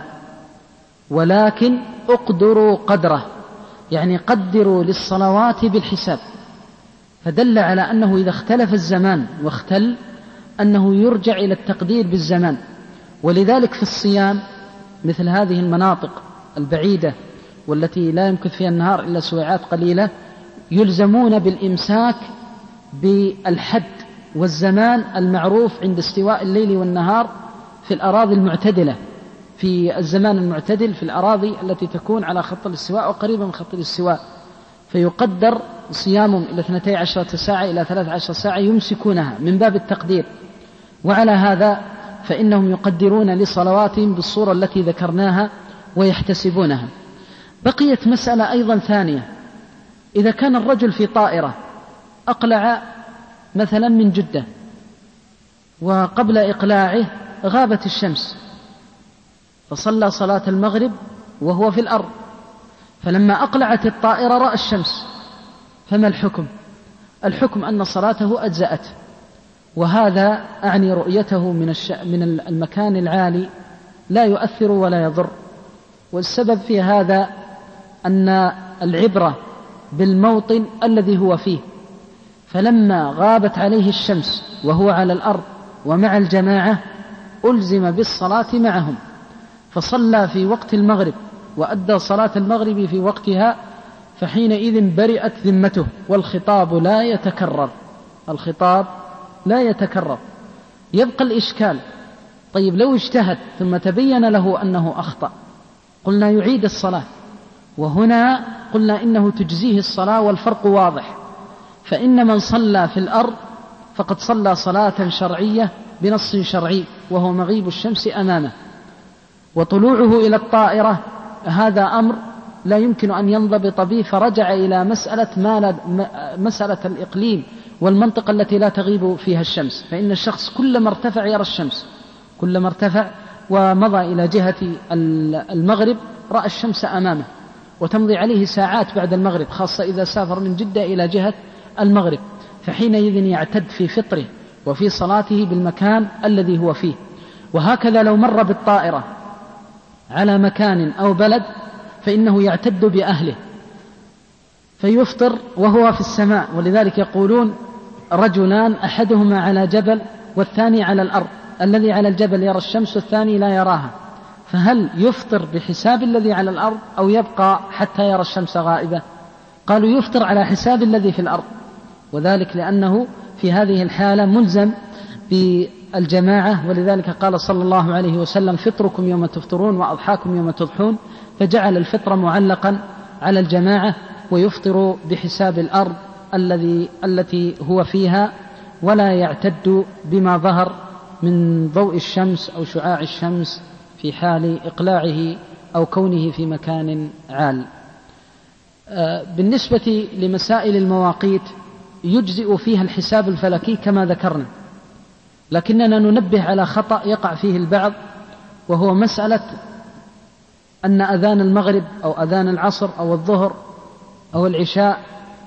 ولكن اقدروا قدره، يعني قدروا للصلوات بالحساب. فدل على أنه إذا اختلف الزمان واختل أنه يرجع إلى التقدير بالزمان. ولذلك في الصيام مثل هذه المناطق البعيدة والتي لا يمكن فيها النهار إلا سويعات قليلة يلزمون بالإمساك بالحد والزمان المعروف عند استواء الليل والنهار في الأراضي المعتدلة، في الزمان المعتدل في الأراضي التي تكون على خط الاستواء وقريبة من خط الاستواء، فيقدر صيامهم إلى اثنتي عشرة ساعة إلى ثلاث عشر ساعة يمسكونها من باب التقدير. وعلى هذا فإنهم يقدرون لصلواتهم بالصورة التي ذكرناها ويحتسبونها. بقيت مسألة أيضا ثانية: إذا كان الرجل في طائرة أقلع مثلا من جدة وقبل إقلاعه غابت الشمس فصلى صلاة المغرب وهو في الأرض، فلما أقلعت الطائرة رأى الشمس، فما الحكم؟ الحكم أن صلاته أجزأت، وهذا أعني رؤيته من, الش... من المكان العالي لا يؤثر ولا يضر. والسبب في هذا أن العبرة بالموطن الذي هو فيه، فلما غابت عليه الشمس وهو على الأرض ومع الجماعة ألزم بالصلاة معهم، فصلى في وقت المغرب وأدى صلاة المغرب في وقتها، فحينئذ برئت ذمته، والخطاب لا يتكرر، الخطاب لا يتكرر. يبقى الإشكال: طيب لو اجتهد ثم تبين له أنه أخطأ، قلنا يعيد الصلاة، وهنا قلنا إنه تجزيه الصلاة، والفرق واضح. فإن من صلى في الأرض فقد صلى صلاة شرعية بنص شرعي وهو مغيب الشمس أمامه، وطلوعه إلى الطائرة هذا أمر لا يمكن أن ينضبط به، فرجع إلى مسألة, ما مسألة الإقليم والمنطقة التي لا تغيب فيها الشمس، فإن الشخص كلما ارتفع يرى الشمس، كلما ارتفع ومضى إلى جهة المغرب رأى الشمس أمامه، وتمضي عليه ساعات بعد المغرب، خاصة إذا سافر من جدة إلى جهة المغرب، فحينئذ يعتد في فطره وفي صلاته بالمكان الذي هو فيه. وهكذا لو مر بالطائرة على مكان أو بلد فإنه يعتد بأهله فيفطر وهو في السماء. ولذلك يقولون: رجلان أحدهما على جبل والثاني على الأرض، الذي على الجبل يرى الشمس والثاني لا يراها، فهل يفطر بحساب الذي على الأرض أو يبقى حتى يرى الشمس غائبة؟ قالوا يفطر على حساب الذي في الأرض، وذلك لأنه في هذه الحالة ملزم بالجماعة، ولذلك قال صلى الله عليه وسلم فطركم يوم تفطرون وأضحاكم يوم تضحون، فجعل الفطر معلقا على الجماعة ويفطر بحساب الأرض الذي التي هو فيها، ولا يعتد بما ظهر من ضوء الشمس أو شعاع الشمس في حال إقلاعه أو كونه في مكان عال. بالنسبة لمسائل المواقيت يجزئ فيها الحساب الفلكي كما ذكرنا، لكننا ننبه على خطأ يقع فيه البعض، وهو مسألة أن أذان المغرب أو أذان العصر أو الظهر أو العشاء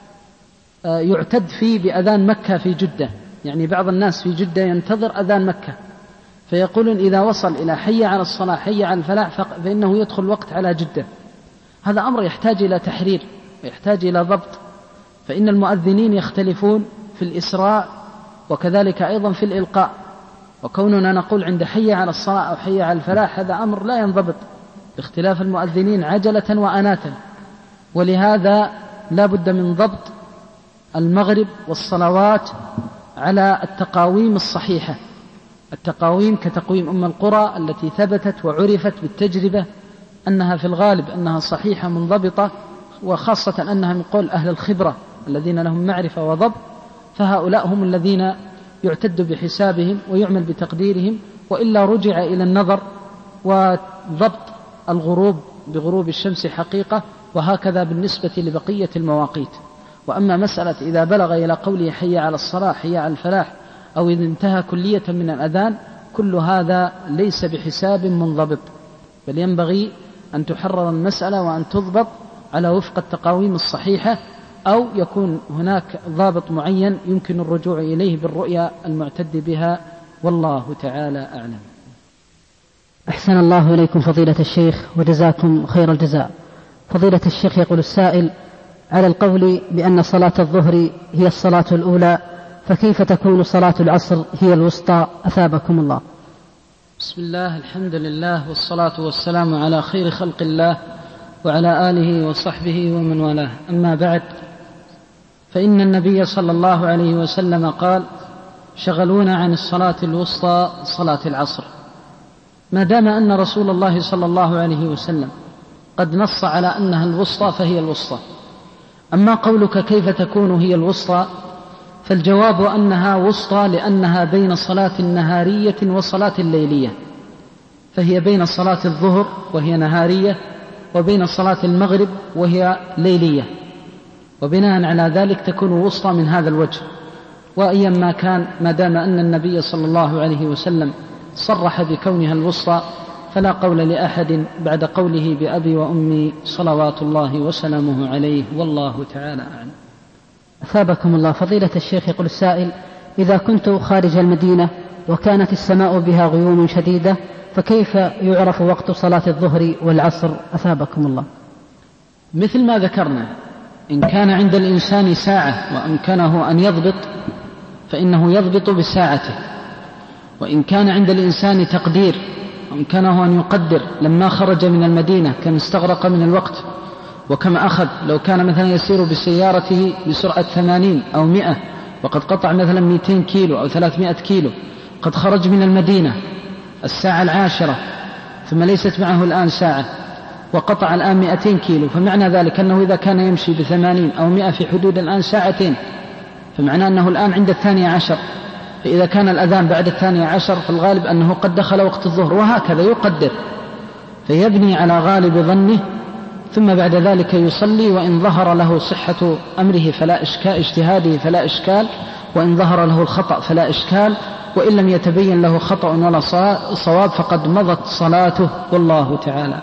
يعتد فيه بأذان مكة في جدة. يعني بعض الناس في جدة ينتظر أذان مكة، فيقولون إذا وصل إلى حي على الصلاة حي على الفلاح فإنه يدخل الوقت على جدة. هذا أمر يحتاج إلى تحرير ويحتاج إلى ضبط، فإن المؤذنين يختلفون في الإسراء وكذلك أيضا في الإلقاء، وكوننا نقول عند حي على الصلاة أو حي على الفلاح هذا أمر لا ينضبط باختلاف المؤذنين عجلة وأناتا، ولهذا لا بد من ضبط المغرب والصلوات على التقاويم الصحيحة، التقاويم كتقويم أم القرى التي ثبتت وعرفت بالتجربة أنها في الغالب أنها صحيحة منضبطة، وخاصة أنها من قول أهل الخبرة الذين لهم معرفة وضبط، فهؤلاء هم الذين يعتد بحسابهم ويعمل بتقديرهم، وإلا رجع إلى النظر وضبط الغروب بغروب الشمس حقيقة، وهكذا بالنسبة لبقية المواقيت. وأما مسألة إذا بلغ إلى قوله حي على الصلاة حي على الفلاح أو إذا انتهى كلية من الأذان، كل هذا ليس بحساب منضبط، بل ينبغي أن تحرر المسألة وأن تضبط على وفق التقاويم الصحيحة، أو يكون هناك ضابط معين يمكن الرجوع إليه بالرؤيا المعتد بها، والله تعالى أعلم.
أحسن الله إليكم فضيلة الشيخ وجزاكم خير الجزاء. فضيلة الشيخ يقول السائل: على القول بأن صلاة الظهر هي الصلاة الأولى، فكيف تكون صلاة العصر هي الوسطى؟ أثابكم الله.
بسم الله، الحمد لله، والصلاة والسلام على خير خلق الله وعلى آله وصحبه ومن والاه، أما بعد، فإن النبي صلى الله عليه وسلم قال: شغلونا عن الصلاة الوسطى صلاة العصر. ما دام أن رسول الله صلى الله عليه وسلم قد نص على أنها الوسطى فهي الوسطى. أما قولك كيف تكون هي الوسطى، فالجواب أنها وسطى لأنها بين صلاة نهارية وصلاة ليلية، فهي بين صلاة الظهر وهي نهارية وبين صلاة المغرب وهي ليلية، وبناء على ذلك تكون وسطى من هذا الوجه. وأيما كان، ما دام أن النبي صلى الله عليه وسلم صرح بكونها الوسطى، فلا قول لأحد بعد قوله بأبي وأمي صلوات الله وسلامه عليه، والله تعالى أعلم.
أثابكم الله. فضيلة الشيخ يقول السائل: إذا كنت خارج المدينة وكانت السماء بها غيوم شديدة، فكيف يعرف وقت صلاة الظهر والعصر؟ أثابكم الله.
مثل ما ذكرنا، إن كان عند الإنسان ساعة وأمكنه أن يضبط فإنه يضبط بساعته، وإن كان عند الإنسان تقدير وأمكنه أن يقدر لما خرج من المدينة كم استغرق من الوقت وكم أخذ، لو كان مثلا يسير بسيارته بسرعة ثمانين أو مئة وقد قطع مثلا مئتين كيلو أو ثلاثمائة كيلو، قد خرج من المدينة الساعة العاشرة ثم ليست معه الآن ساعة وقطع الآن مئتين كيلو، فمعنى ذلك أنه إذا كان يمشي بثمانين أو مئة في حدود الآن ساعتين، فمعنى أنه الآن عند الثانية عشر. فإذا كان الأذان بعد الثانية عشر فالغالب أنه قد دخل وقت الظهر، وهكذا يقدر، فيبني على غالب ظنه، ثم بعد ذلك يصلي، وإن ظهر له صحة أمره فلا إشكال، اجتهاده فلا إشكال، وإن ظهر له الخطأ فلا إشكال، وإن لم يتبين له خطأ ولا صواب فقد مضت صلاته، والله تعالى.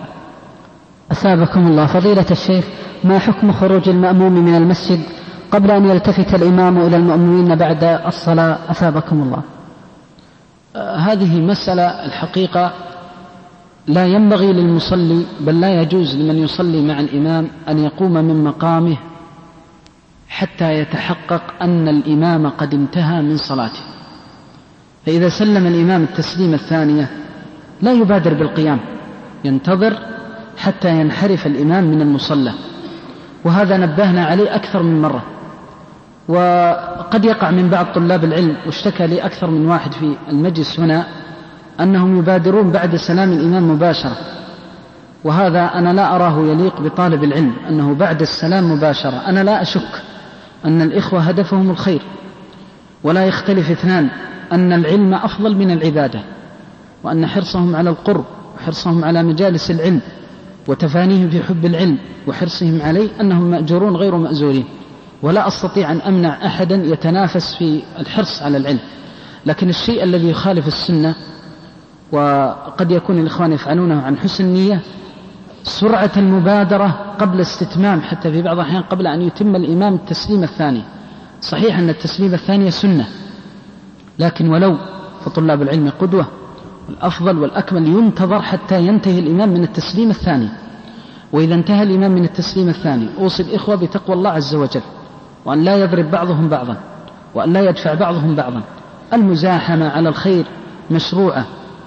أثابكم الله. فضيلة الشيخ: ما حكم خروج المأموم من المسجد قبل أن يلتفت الإمام إلى المؤمنين بعد الصلاة؟ أثابكم الله.
آه هذه مسألة الحقيقة لا ينبغي للمصلي، بل لا يجوز لمن يصلي مع الإمام أن يقوم من مقامه حتى يتحقق أن الإمام قد انتهى من صلاته، فإذا سلم الإمام التسليم الثانية لا يبادر بالقيام، ينتظر حتى ينحرف الإمام من المصلى، وهذا نبهنا عليه أكثر من مرة. وقد يقع من بعض طلاب العلم، واشتكى لي أكثر من واحد في المجلس هنا، أنهم يبادرون بعد سلام الإمام مباشرة، وهذا أنا لا أراه يليق بطالب العلم أنه بعد السلام مباشرة. أنا لا أشك أن الإخوة هدفهم الخير، ولا يختلف اثنان أن العلم أفضل من العبادة، وأن حرصهم على القرب وحرصهم على مجالس العلم وتفانيهم في حب العلم وحرصهم عليه أنهم مأجورون غير مأزورين، ولا أستطيع أن أمنع أحدا يتنافس في الحرص على العلم. لكن الشيء الذي يخالف السنة، وقد يكون الإخوان يفعلونه عن حسن نية، سرعة المبادرة قبل استتمام، حتى في بعض الأحيان قبل أن يتم الإمام التسليم الثاني. صحيح أن التسليم الثاني سنة، لكن ولو فطلاب العلم قدوة، والأفضل والأكمل ينتظر حتى ينتهي الإمام من التسليم الثاني. وإذا انتهى الإمام من التسليم الثاني أوصي الإخوة بتقوى الله عز وجل، وأن لا يضرب بعضهم بعضا، وأن لا يدفع بعضهم بعضا. المزاحمة على الخير مشروعة،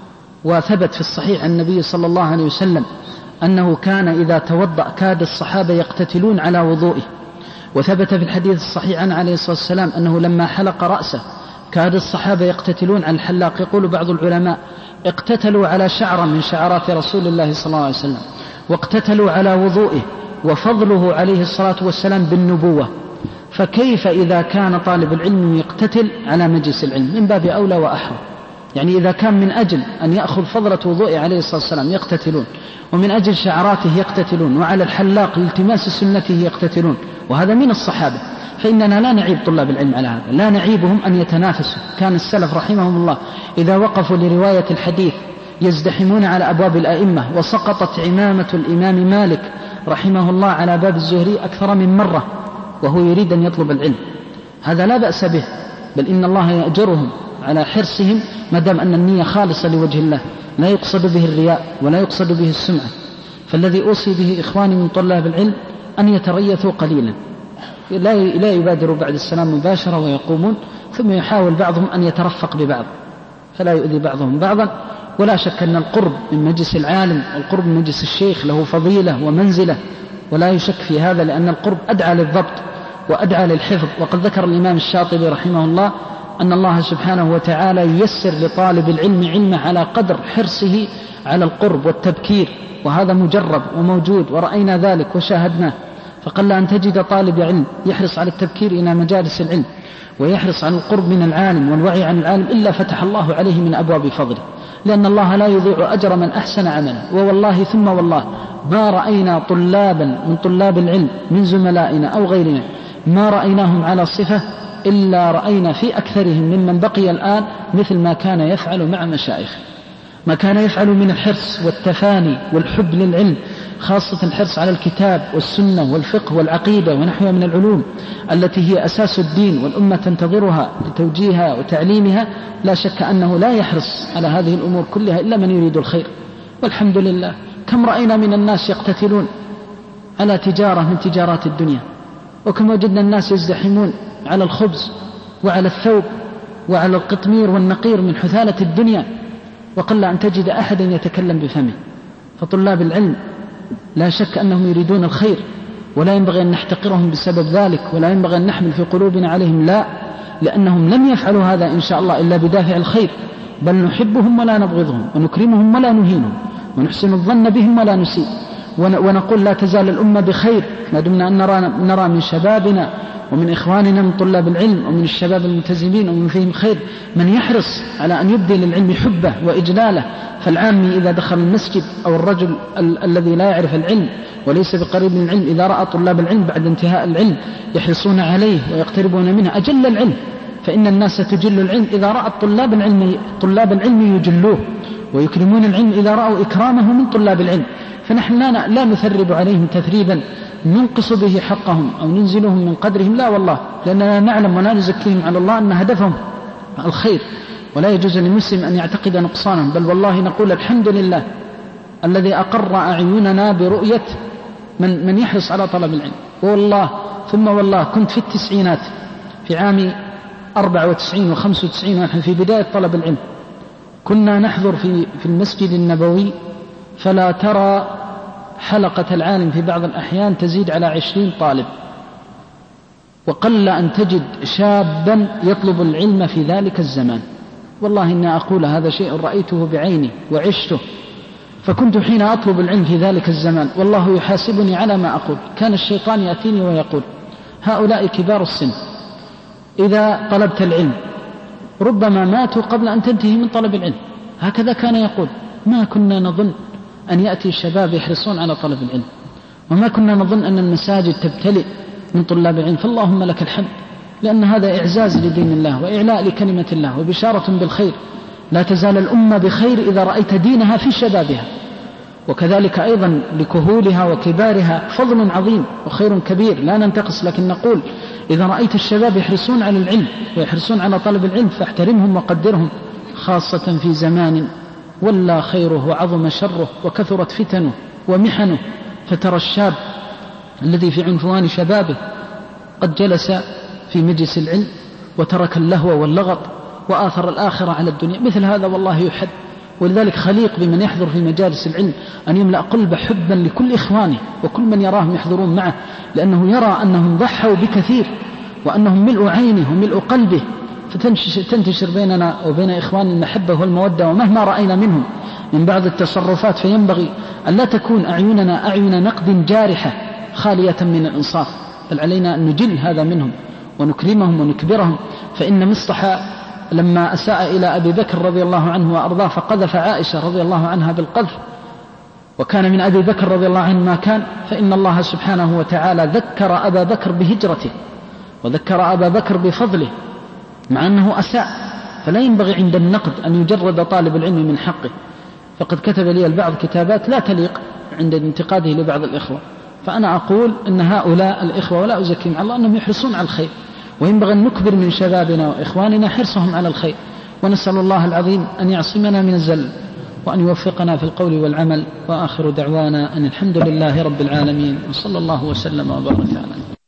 وثبت في الصحيح عن النبي صلى الله عليه وسلم أنه كان إذا توضأ كاد الصحابة يقتتلون على وضوئه، وثبت في الحديث الصحيح عنه عليه الصلاة والسلام أنه لما حلق رأسه كاد الصحابة يقتتلون على الحلاق. يقول بعض العلماء اقتتلوا على شعرة من شعرات رسول الله صلى الله عليه وسلم، واقتتلوا على وضوئه وفضله عليه الصلاة والسلام بالنبوة. فكيف إذا كان طالب العلم يقتتل على مجلس العلم؟ من باب أولى وأحرى. يعني إذا كان من أجل أن يأخذ فضلة وضوئه عليه الصلاة والسلام يقتتلون، ومن أجل شعراته يقتتلون، وعلى الحلاق التماس سنته يقتتلون، وهذا من الصحابة، فإننا لا نعيب طلاب العلم على هذا، لا نعيبهم أن يتنافسوا. كان السلف رحمهم الله إذا وقفوا لرواية الحديث يزدحمون على أبواب الأئمة، وسقطت عمامة الإمام مالك رحمه الله على باب الزهري أكثر من مرة وهو يريد أن يطلب العلم. هذا لا بأس به، بل إن الله يأجرهم على حرصهم ما دام أن النية خالصة لوجه الله، لا يقصد به الرياء ولا يقصد به السمعة. فالذي أوصي به إخواني من طلاب العلم أن يتريثوا قليلا، لا يبادروا بعد السلام مباشرة ويقومون، ثم يحاول بعضهم أن يترفق ببعض فلا يؤذي بعضهم بعضا. ولا شك أن القرب من مجلس العالم والقرب من مجلس الشيخ له فضيلة ومنزلة، ولا يشك في هذا، لأن القرب أدعى للضبط وأدعى للحفظ. وقد ذكر الإمام الشاطبي رحمه الله أن الله سبحانه وتعالى ييسر لطالب العلم علمه على قدر حرصه على القرب والتبكير، وهذا مجرب وموجود ورأينا ذلك وشاهدناه. فقل أن تجد طالب علم يحرص على التبكير إلى مجالس العلم ويحرص على القرب من العالم والوعي عن العالم إلا فتح الله عليه من أبواب فضله، لأن الله لا يضيع أجر من أحسن عملا. ووالله ثم والله ما رأينا طلابا من طلاب العلم من زملائنا أو غيرنا ما رأيناهم على صفة إلا رأينا في أكثرهم ممن بقي الآن مثل ما كان يفعل مع مشايخ، ما كان يفعل من الحرص والتفاني والحب للعلم، خاصة الحرص على الكتاب والسنة والفقه والعقيدة ونحوها من العلوم التي هي أساس الدين والأمة تنتظرها لتوجيهها وتعليمها. لا شك أنه لا يحرص على هذه الأمور كلها إلا من يريد الخير. والحمد لله كم رأينا من الناس يقتتلون على تجارة من تجارات الدنيا، وكم وجدنا الناس يزدحمون على الخبز وعلى الثوب وعلى القطمير والنقير من حثالة الدنيا، وقل أن تجد أحدا يتكلم بفمه. فطلاب العلم لا شك أنهم يريدون الخير، ولا ينبغي أن نحتقرهم بسبب ذلك، ولا ينبغي أن نحمل في قلوبنا عليهم، لا، لأنهم لم يفعلوا هذا إن شاء الله إلا بدافع الخير، بل نحبهم ولا نبغضهم، ونكرمهم ولا نهينهم، ونحسن الظن بهم ولا نسيء، ونقول لا تزال الأمة بخير ما دمنا أن نرى, نرى من شبابنا ومن إخواننا من طلاب العلم ومن الشباب الملتزمين ومن فيهم خير من يحرص على أن يبدي للعلم حبه وإجلاله. فالعامي إذا دخل المسجد أو الرجل ال- الذي لا يعرف العلم وليس بقريب من العلم إذا رأى طلاب العلم بعد انتهاء العلم يحرصون عليه ويقتربون منه أجل العلم، فإن الناس تجل العلم إذا رأت طلاب العلم طلاب العلم يجلوه، ويكرمون العلم إذا رأوا إكرامه من طلاب العلم. فنحن لا, لا نثرب عليهم تثريبا ننقص به حقهم أو ننزلهم من قدرهم، لا والله، لأننا نعلم ولا نزكيهم على الله أن هدفهم الخير، ولا يجوز للمسلم أن يعتقد نقصانهم، بل والله نقول الحمد لله الذي أقر أعيننا برؤية من, من يحرص على طلب العلم. والله ثم والله كنت في التسعينات في عام أربعة وتسعين وخمسة وتسعين ونحن في بداية طلب العلم كنا نحضر في في المسجد النبوي، فلا ترى حلقة العالم في بعض الأحيان تزيد على عشرين طالب، وقل أن تجد شابا يطلب العلم في ذلك الزمان. والله إني أقول هذا شيء رأيته بعيني وعشته، فكنت حين أطلب العلم في ذلك الزمان والله يحاسبني على ما أقول، كان الشيطان يأتيني ويقول هؤلاء كبار السن إذا طلبت العلم ربما ماتوا قبل أن تنتهي من طلب العلم، هكذا كان يقول. ما كنا نظن أن يأتي الشباب يحرصون على طلب العلم، وما كنا نظن أن المساجد تبتلئ من طلاب العلم، فاللهم لك الحمد، لأن هذا إعزاز لدين الله وإعلاء لكلمة الله وبشارة بالخير. لا تزال الأمة بخير إذا رأيت دينها في شبابها، وكذلك أيضا لكهولها وكبارها فضل عظيم وخير كبير لا ننتقص، لكن نقول إذا رأيت الشباب يحرصون على العلم ويحرصون على طلب العلم فاحترمهم وقدرهم، خاصة في زمان ولا خيره وعظم شره وكثرت فتنه ومحنه، فترى الشاب الذي في عنفوان شبابه قد جلس في مجلس العلم وترك اللهو واللغط وآثر الآخرة على الدنيا، مثل هذا والله يحد. ولذلك خليق بمن يحضر في مجالس العلم أن يملأ قلبه حبا لكل إخوانه وكل من يراهم يحضرون معه، لأنه يرى أنهم ضحوا بكثير وأنهم ملء عينه وملء قلبه، فتنتشر بيننا وبين إخوان المحبة والمودة. ومهما رأينا منهم من بعض التصرفات فينبغي أن لا تكون أعيننا أعين نقد جارحة خالية من الإنصاف، بل علينا أن نجل هذا منهم ونكرمهم ونكبرهم. فإن مصطح لما أساء إلى أبي بكر رضي الله عنه وأرضاه فقذف عائشة رضي الله عنها بالقذف، وكان من أبي بكر رضي الله عنه ما كان، فإن الله سبحانه وتعالى ذكر أبا بكر بهجرته وذكر أبا بكر بفضله مع أنه أساء، فلا ينبغي عند النقد أن يجرد طالب العلم من حقه. فقد كتب لي البعض كتابات لا تليق عند انتقاده لبعض الإخوة، فأنا أقول أن هؤلاء الإخوة ولا أزكيهم على الله أنهم يحرصون على الخير، وينبغي أن نكبر من شبابنا وإخواننا حرصهم على الخير، ونسأل الله العظيم أن يعصمنا من الزل وأن يوفقنا في القول والعمل. وآخر دعوانا أن الحمد لله رب العالمين، وصلى الله وسلم وبارك على